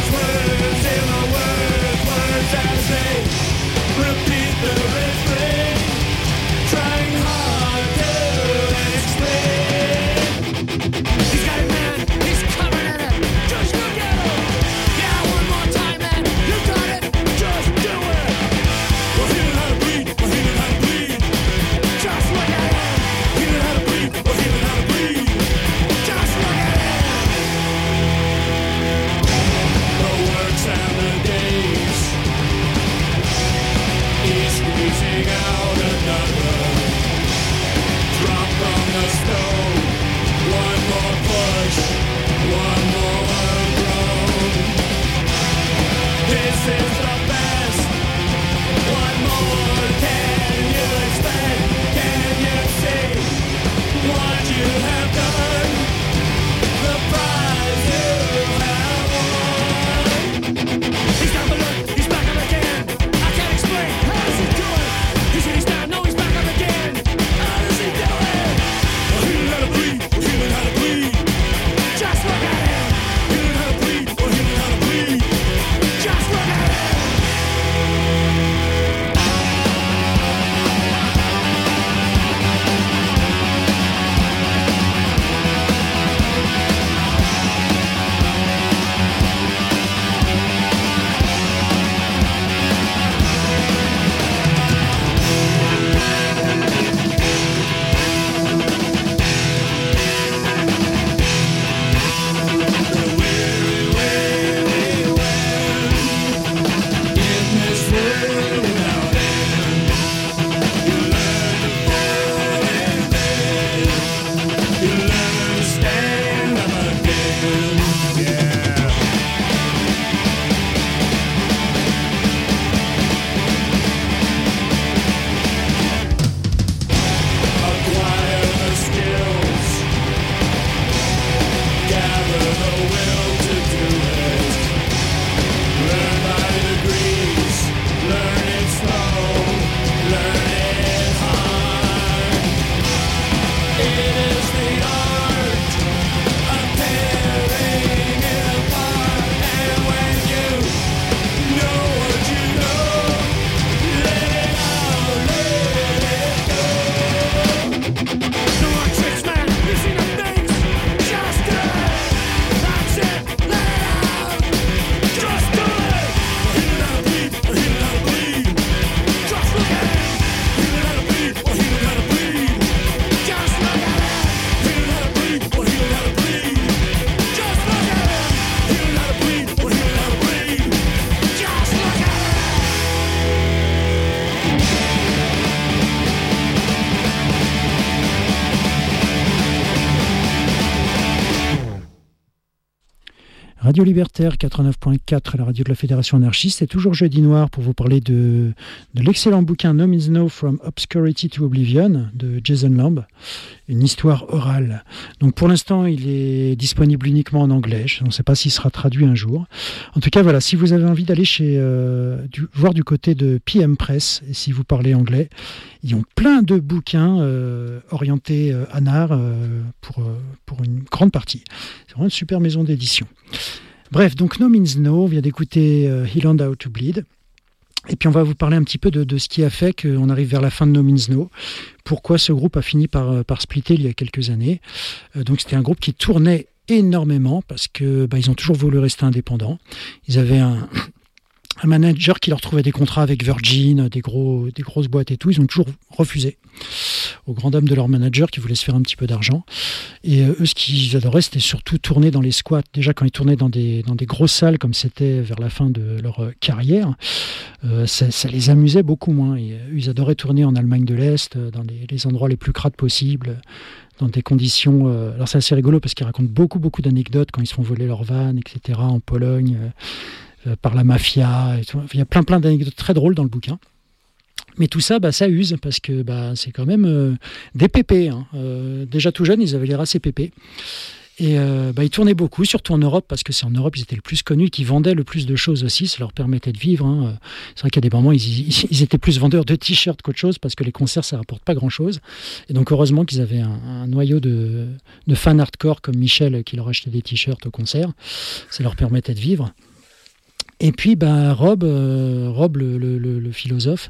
Radio Libertaire quatre-vingt-neuf point quatre, la radio de la Fédération anarchiste. C'est toujours Jeudi Noir pour vous parler de, de l'excellent bouquin No Means No From Obscurity to Oblivion de Jason Lamb, une histoire orale. Donc pour l'instant, il est disponible uniquement en anglais. Je ne sais pas s'il sera traduit un jour. En tout cas, voilà, si vous avez envie d'aller chez euh, du, voir du côté de P M Press, et si vous parlez anglais, ils ont plein de bouquins euh, orientés euh, anard euh, pour, euh, pour une grande partie. C'est vraiment une super maison d'édition. Bref, donc No Means No, on vient d'écouter euh, He Learned How to Bleed. Et puis on va vous parler un petit peu de, de ce qui a fait qu'on arrive vers la fin de No Means No. Pourquoi ce groupe a fini par, par splitter il y a quelques années. Euh, donc c'était un groupe qui tournait énormément parce que bah, ils ont toujours voulu rester indépendants. Ils avaient un... un manager qui leur trouvait des contrats avec Virgin, des, gros, des grosses boîtes et tout, ils ont toujours refusé, aux grand dames de leur manager qui voulait se faire un petit peu d'argent. Et euh, eux, ce qu'ils adoraient, c'était surtout tourner dans les squats. Déjà, quand ils tournaient dans des, dans des grosses salles, comme c'était vers la fin de leur euh, carrière, euh, ça, ça les amusait beaucoup moins. Et, euh, ils adoraient tourner en Allemagne de l'Est, dans les, les endroits les plus crades possibles, dans des conditions... Euh, alors c'est assez rigolo parce qu'ils racontent beaucoup, beaucoup d'anecdotes quand ils se font voler leur van, et cetera, en Pologne... Euh, par la mafia et tout. Il y a plein plein d'anecdotes très drôles dans le bouquin. Mais tout ça, bah, ça use parce que bah, c'est quand même euh, des pépés. Hein. Euh, déjà tout jeunes, ils avaient l'air assez pépés. Et euh, bah, ils tournaient beaucoup, surtout en Europe, parce que c'est en Europe ils étaient le plus connus, qui vendaient le plus de choses aussi, ça leur permettait de vivre. Hein. C'est vrai qu'à des moments, ils, ils, ils étaient plus vendeurs de t-shirts qu'autre chose, parce que les concerts, ça rapporte pas grand-chose. Et donc heureusement qu'ils avaient un, un noyau de, de fans hardcore comme Michel, qui leur achetait des t-shirts au concert. Ça leur permettait de vivre. Et puis, bah, Rob, euh, Rob le, le, le, le philosophe,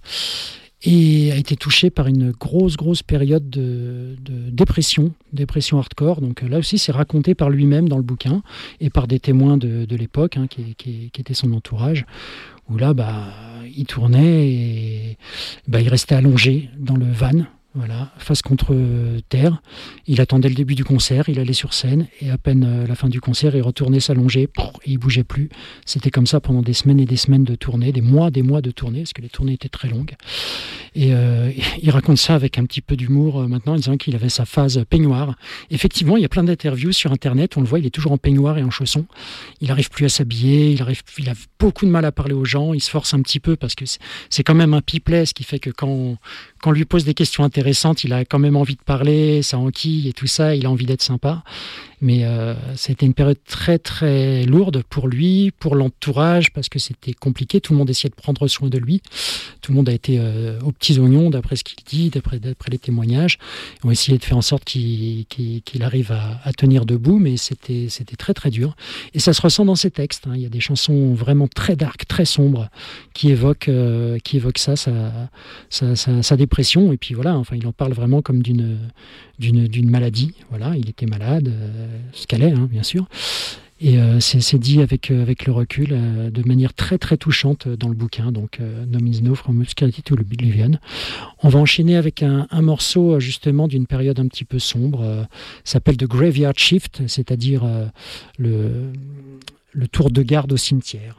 et a été touché par une grosse, grosse période de, de dépression, dépression hardcore. Donc là aussi, c'est raconté par lui-même dans le bouquin et par des témoins de, de l'époque, hein, qui, qui, qui étaient son entourage, où là, bah, il tournait et bah, il restait allongé dans le van. Voilà, face contre terre. Il attendait le début du concert, il allait sur scène, et à peine euh, la fin du concert, il retournait s'allonger, et il bougeait plus. C'était comme ça pendant des semaines et des semaines de tournée, des mois, des mois de tournée, parce que les tournées étaient très longues. Et euh, il raconte ça avec un petit peu d'humour euh, maintenant, en disant qu'il avait sa phase peignoir. Effectivement, il y a plein d'interviews sur Internet, on le voit, il est toujours en peignoir et en chaussons. Il n'arrive plus à s'habiller, il, arrive, il a beaucoup de mal à parler aux gens, il se force un petit peu, parce que c'est, c'est quand même un pipelet, ce qui fait que quand, quand on lui pose des questions intéressantes, il a quand même envie de parler, ça enquille et tout ça, il a envie d'être sympa. Mais euh, c'était une période très très lourde pour lui, pour l'entourage, parce que c'était compliqué, tout le monde essayait de prendre soin de lui. Tout le monde a été euh, aux petits oignons, d'après ce qu'il dit, d'après, d'après les témoignages. Ils ont essayé de faire en sorte qu'il, qu'il, qu'il arrive à, à tenir debout, mais c'était, c'était très très dur. Et ça se ressent dans ses textes. Hein. Il y a des chansons vraiment très dark, très sombres, qui évoquent, euh, qui évoquent ça, sa, sa, sa, sa dépression. Et puis voilà, enfin, il en parle vraiment comme d'une, d'une, d'une maladie. Voilà, il était malade, euh, ce qu'elle est, hein, bien sûr. Et euh, c'est, c'est dit avec, euh, avec le recul, euh, de manière très très touchante dans le bouquin, donc euh, No Means No From Obscurity to Oblivion. On va enchaîner avec un, un morceau justement d'une période un petit peu sombre, euh, s'appelle The Graveyard Shift, c'est-à-dire euh, le, le tour de garde au cimetière.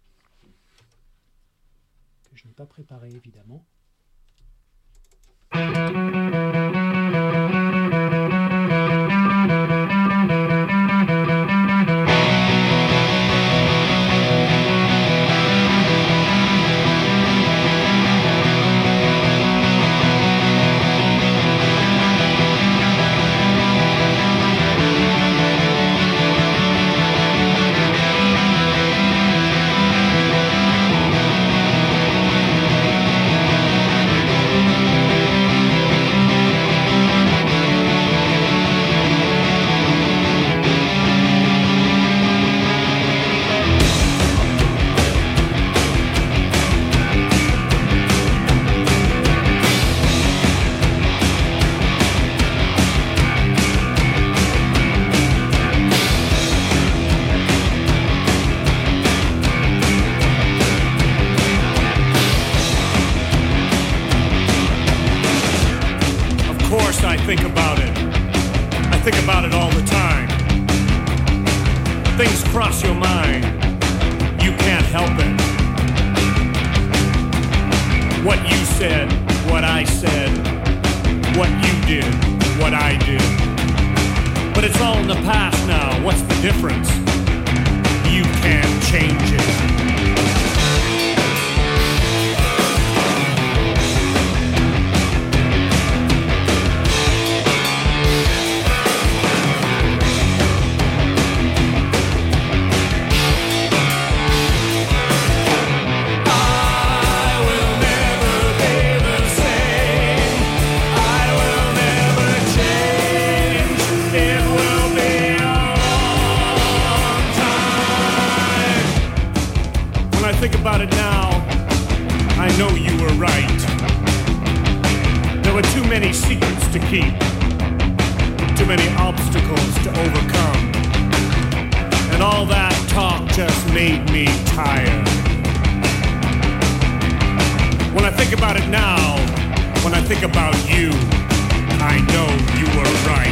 Que je n'ai pas préparé évidemment. think about it. I think about it all the time. Things cross your mind. You can't help it. What you said, what I said, what you did, what I did. But it's all in the past now. What's the difference? change it. Think about it now, I know you were right. There were too many secrets to keep, too many obstacles to overcome, and all that talk just made me tired. When I think about it now, when I think about you, I know you were right.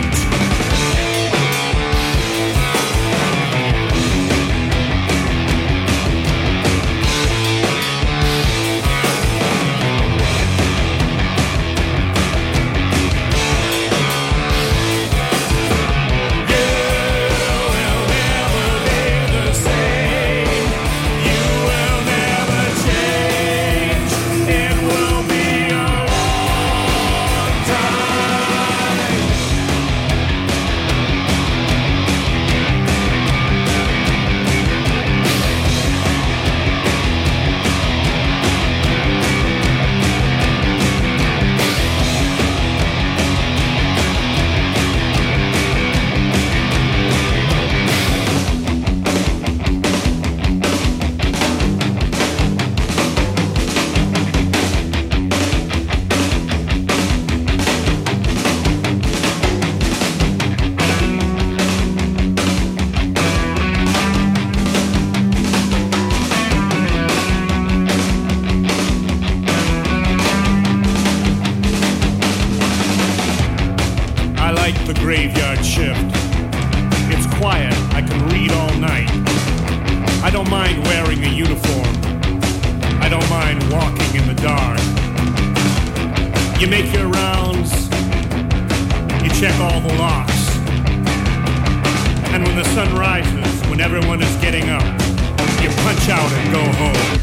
Graveyard shift. It's quiet, I can read all night. I don't mind wearing a uniform. I don't mind walking in the dark. You make your rounds, you check all the locks. And when the sun rises, when everyone is getting up, you punch out and go home.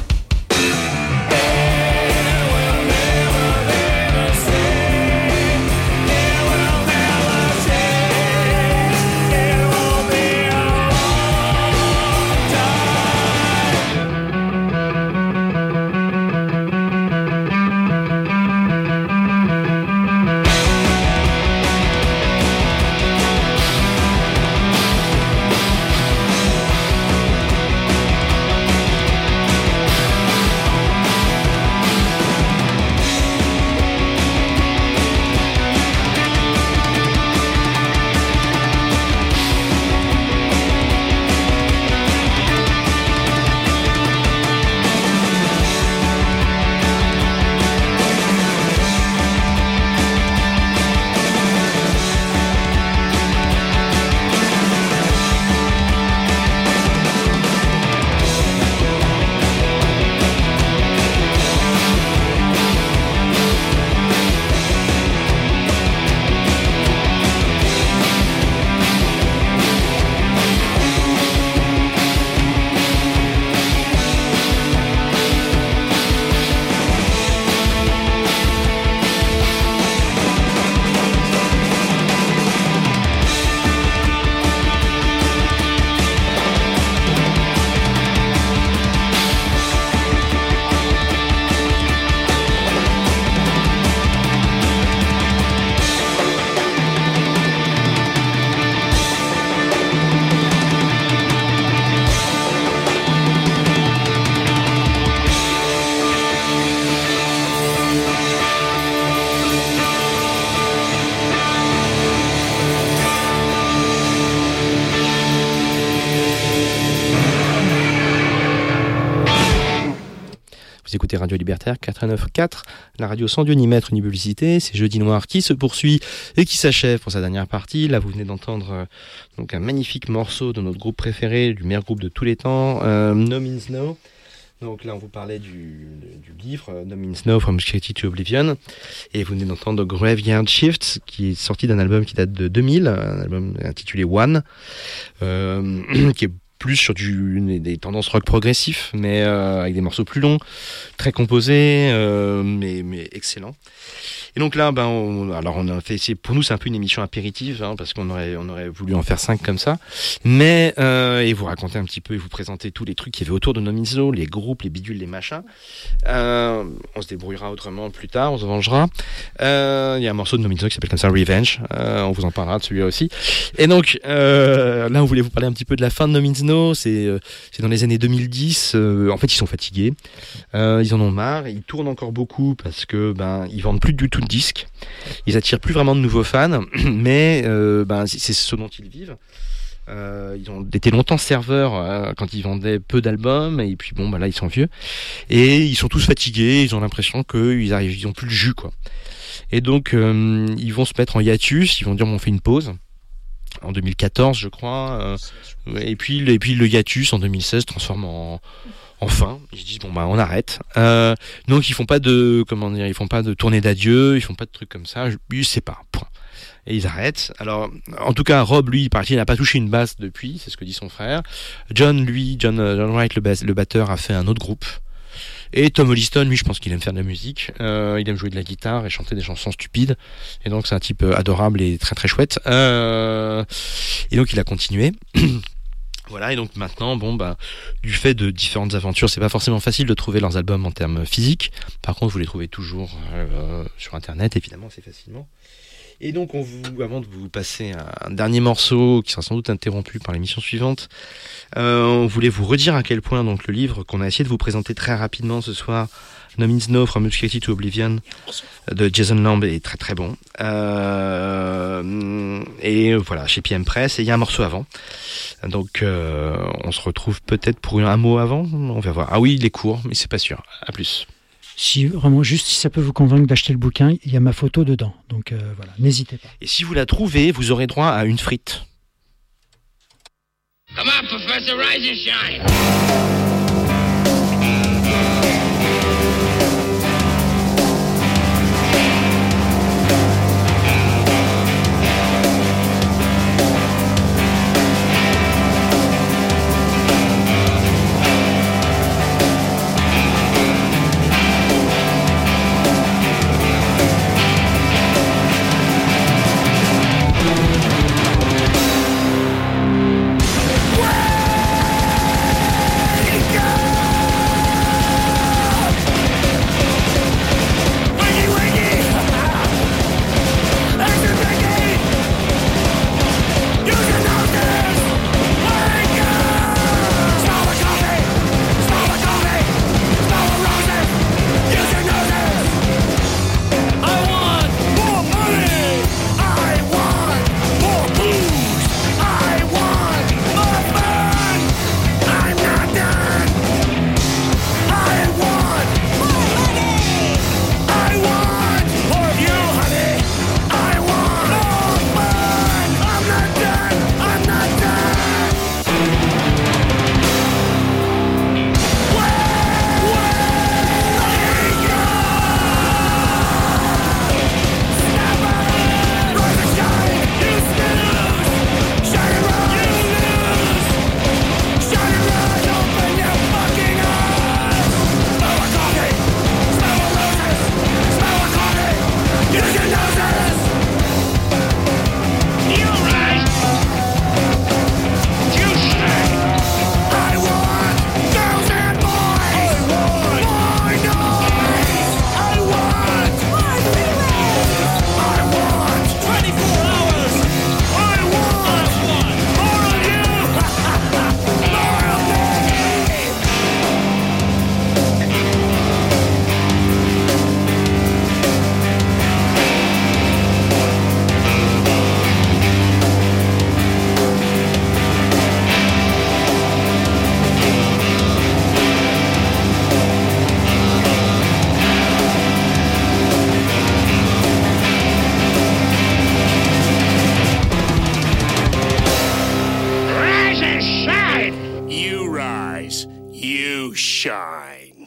Vous écoutez Radio Libertaire quatre-vingt-neuf quatre, la radio sans Dieu ni maître ni publicité. C'est Jeudi Noir qui se poursuit et qui s'achève pour sa dernière partie. Là, vous venez d'entendre euh, donc un magnifique morceau de notre groupe préféré, du meilleur groupe de tous les temps, euh, No Means No. Donc là, on vous parlait du, du livre euh, No Means No, From Obscurity to Oblivion. Et vous venez d'entendre Graveyard Shift, qui est sorti d'un album qui date de deux mille, un album intitulé One, euh, qui est plus sur du, des, des tendances rock progressif, mais euh, avec des morceaux plus longs, très composés, euh, mais, mais excellents. Et donc là, ben, on, alors on a fait, c'est, pour nous c'est un peu une émission apéritive, hein, parce qu'on aurait, on aurait voulu en faire cinq comme ça, mais euh, et vous raconter un petit peu et vous présenter tous les trucs qu'il y avait autour de No Means No, les groupes, les bidules, les machins. Euh, on se débrouillera autrement plus tard, on se vengera. Euh, Il y a un morceau de No Means No qui s'appelle comme ça Revenge, euh, on vous en parlera de celui-là aussi. Et donc euh, là, on voulait vous parler un petit peu de la fin de No Means No. C'est, euh, c'est dans les années deux mille dix. Euh, en fait, ils sont fatigués, euh, ils en ont marre, ils tournent encore beaucoup parce que ben ils vendent plus du tout de disques, ils attirent plus vraiment de nouveaux fans, mais euh, ben c'est ce dont ils vivent. Euh, ils ont été longtemps serveurs euh, quand ils vendaient peu d'albums, et puis bon bah là ils sont vieux et ils sont tous fatigués, ils ont l'impression qu'ils arrivent, ils ont plus le jus quoi. Et donc euh, ils vont se mettre en hiatus, ils vont dire bon, on fait une pause en deux mille quatorze je crois, euh, et puis et puis le hiatus en deux mille seize transforme en Enfin, ils disent bon bah on arrête. Euh, donc ils font pas de comment dire, ils font pas de tournée d'adieu, ils font pas de trucs comme ça. Je sais pas. Point. Et ils arrêtent. Alors, en tout cas, Rob, lui, il paraît qu'il n'a pas touché une basse depuis, c'est ce que dit son frère. John, lui, John, John Wright, le, bass, le batteur, a fait un autre groupe. Et Tom Holliston, lui, je pense qu'il aime faire de la musique. Euh, il aime jouer de la guitare et chanter des chansons stupides. Et donc, c'est un type adorable et très très chouette. Euh, et donc, il a continué. Voilà, et donc maintenant, bon, bah, du fait de différentes aventures, c'est pas forcément facile de trouver leurs albums en termes physiques. Par contre, vous les trouvez toujours euh, sur Internet, évidemment, assez facilement. Et donc, on vous, avant de vous passer un dernier morceau qui sera sans doute interrompu par l'émission suivante, euh, on voulait vous redire à quel point donc le livre qu'on a essayé de vous présenter très rapidement ce soir, No Means No, From Obscurity to Oblivion, de Jason Lamb, est très très bon. Euh, et voilà, chez P M Press, et il y a un morceau avant. Donc, euh, on se retrouve peut-être pour un mot avant. On va voir. Ah oui, il est court, mais c'est pas sûr. À plus. Si vraiment, juste si ça peut vous convaincre d'acheter le bouquin, il y a ma photo dedans. Donc euh, voilà, n'hésitez pas. Et si vous la trouvez, vous aurez droit à une frite. Come on, Professor, rise and shine. shine.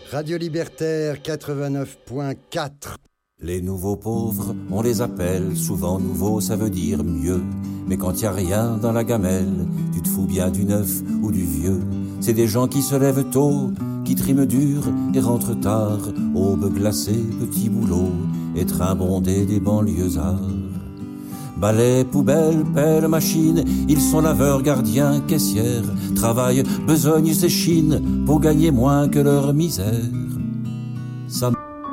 Radio Libertaire quatre-vingt-neuf point quatre. Les nouveaux pauvres, on les appelle, souvent nouveau ça veut dire mieux. Mais quand y a rien dans la gamelle, tu te fous bien du neuf ou du vieux. C'est des gens qui se lèvent tôt, qui triment dur et rentrent tard. Aube glacée, petit boulot, et train bondé des banlieusards. Balai, poubelle, pelle, machine, ils sont laveurs, gardiens, caissières. Travaillent, besognent, s'échinent, pour gagner moins que leur misère. Ça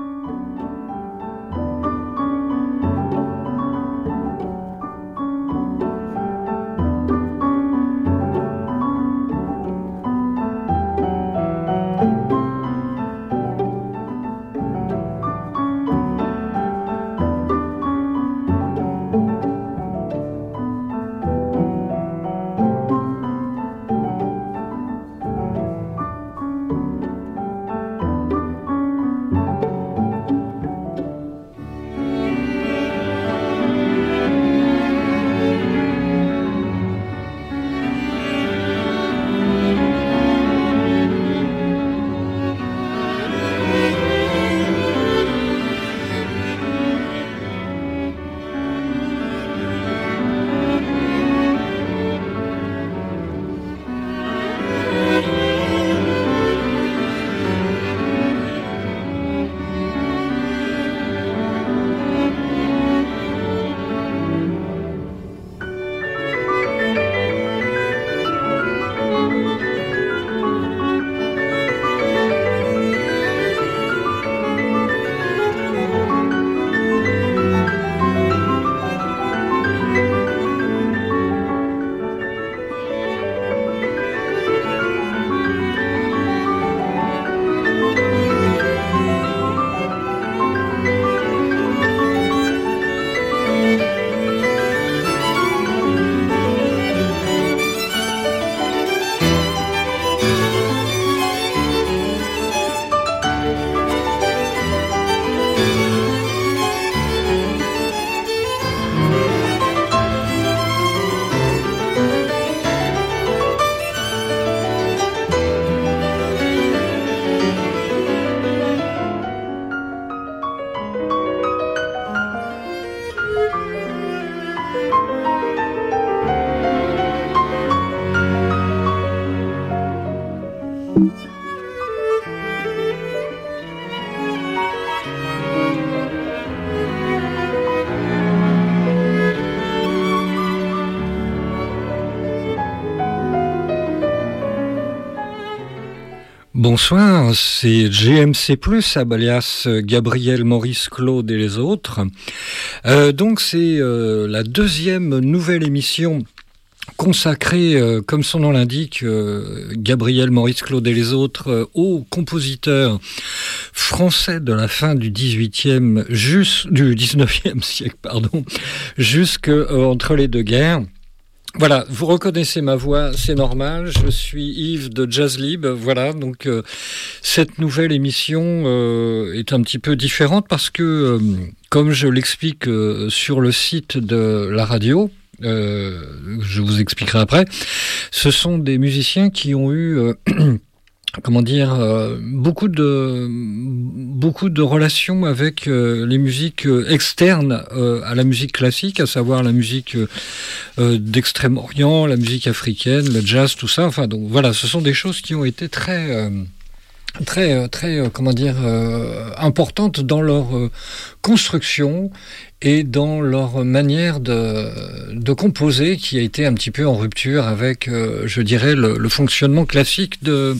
Bonsoir, c'est G M C plus, alias Gabriel, Maurice, Claude et les autres. Euh, donc c'est euh, la deuxième nouvelle émission consacrée, euh, comme son nom l'indique, euh, Gabriel, Maurice, Claude et les autres, euh, aux compositeurs français de la fin du dix-huitième, juste, du dix-neuvième siècle, pardon, jusque euh, entre les deux guerres. Voilà, vous reconnaissez ma voix, c'est normal, je suis Yves de Jazzlib, voilà, donc euh, cette nouvelle émission euh, est un petit peu différente parce que, euh, comme je l'explique euh, sur le site de la radio, euh, je vous expliquerai après, ce sont des musiciens qui ont eu... Euh, comment dire, euh, beaucoup de beaucoup de relations avec euh, les musiques euh, externes euh, à la musique classique, à savoir la musique euh, d'Extrême-Orient, la musique africaine, le jazz, tout ça. Enfin, donc voilà, ce sont des choses qui ont été très euh, très très euh, comment dire euh, importantes dans leur euh, construction et dans leur manière de, de composer, qui a été un petit peu en rupture avec, euh, je dirais, le, le fonctionnement classique de,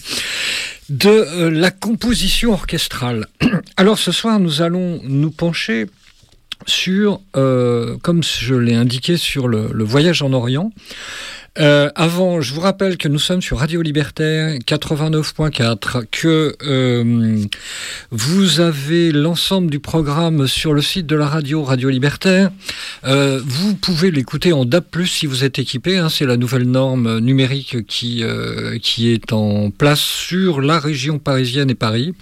de euh, la composition orchestrale. Alors ce soir, nous allons nous pencher sur, euh, comme je l'ai indiqué, sur le, le voyage en Orient. Euh, avant, je vous rappelle que nous sommes sur Radio Libertaire quatre-vingt-neuf point quatre, que euh, vous avez l'ensemble du programme sur le site de la radio, Radio Libertaire. Euh, vous pouvez l'écouter en D A B plus, si vous êtes équipé, hein, c'est la nouvelle norme numérique qui, euh, qui est en place sur la région parisienne et Paris.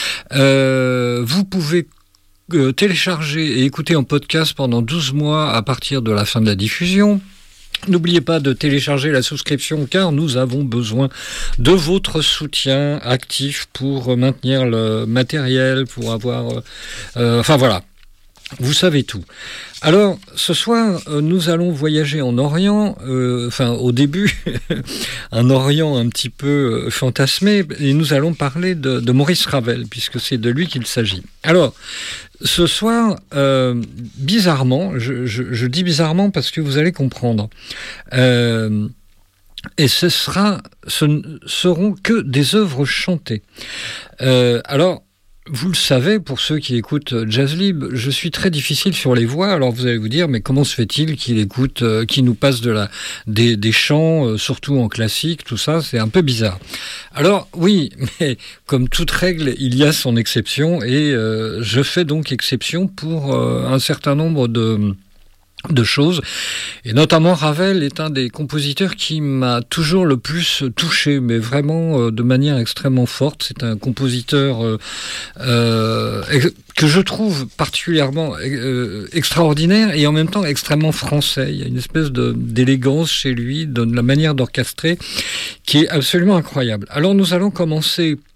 Euh, vous pouvez euh, télécharger et écouter en podcast pendant douze mois à partir de la fin de la diffusion. N'oubliez pas de télécharger la souscription car nous avons besoin de votre soutien actif pour maintenir le matériel, pour avoir... Euh, enfin voilà, vous savez tout. Alors, ce soir, euh, nous allons voyager en Orient, euh, enfin au début, un Orient un petit peu euh, fantasmé, et nous allons parler de, de Maurice Ravel, puisque c'est de lui qu'il s'agit. Alors, ce soir, euh, bizarrement, je, je, je dis bizarrement parce que vous allez comprendre, euh, et ce sera, ce ne seront que des œuvres chantées. Euh, alors, vous le savez, pour ceux qui écoutent Jazz Libre, je suis très difficile sur les voix. Alors vous allez vous dire, mais comment se fait-il qu'il écoute, euh, qu'il nous passe de la, des, des chants, euh, surtout en classique, tout ça, c'est un peu bizarre. Alors oui, mais comme toute règle, il y a son exception et euh, je fais donc exception pour euh, un certain nombre de... de choses, et notamment Ravel est un des compositeurs qui m'a toujours le plus touché, mais vraiment euh, de manière extrêmement forte. C'est un compositeur euh, euh, que je trouve particulièrement euh, extraordinaire et en même temps extrêmement français. Il y a une espèce de, d'élégance chez lui, de la manière d'orchestrer qui est absolument incroyable. Alors nous allons commencer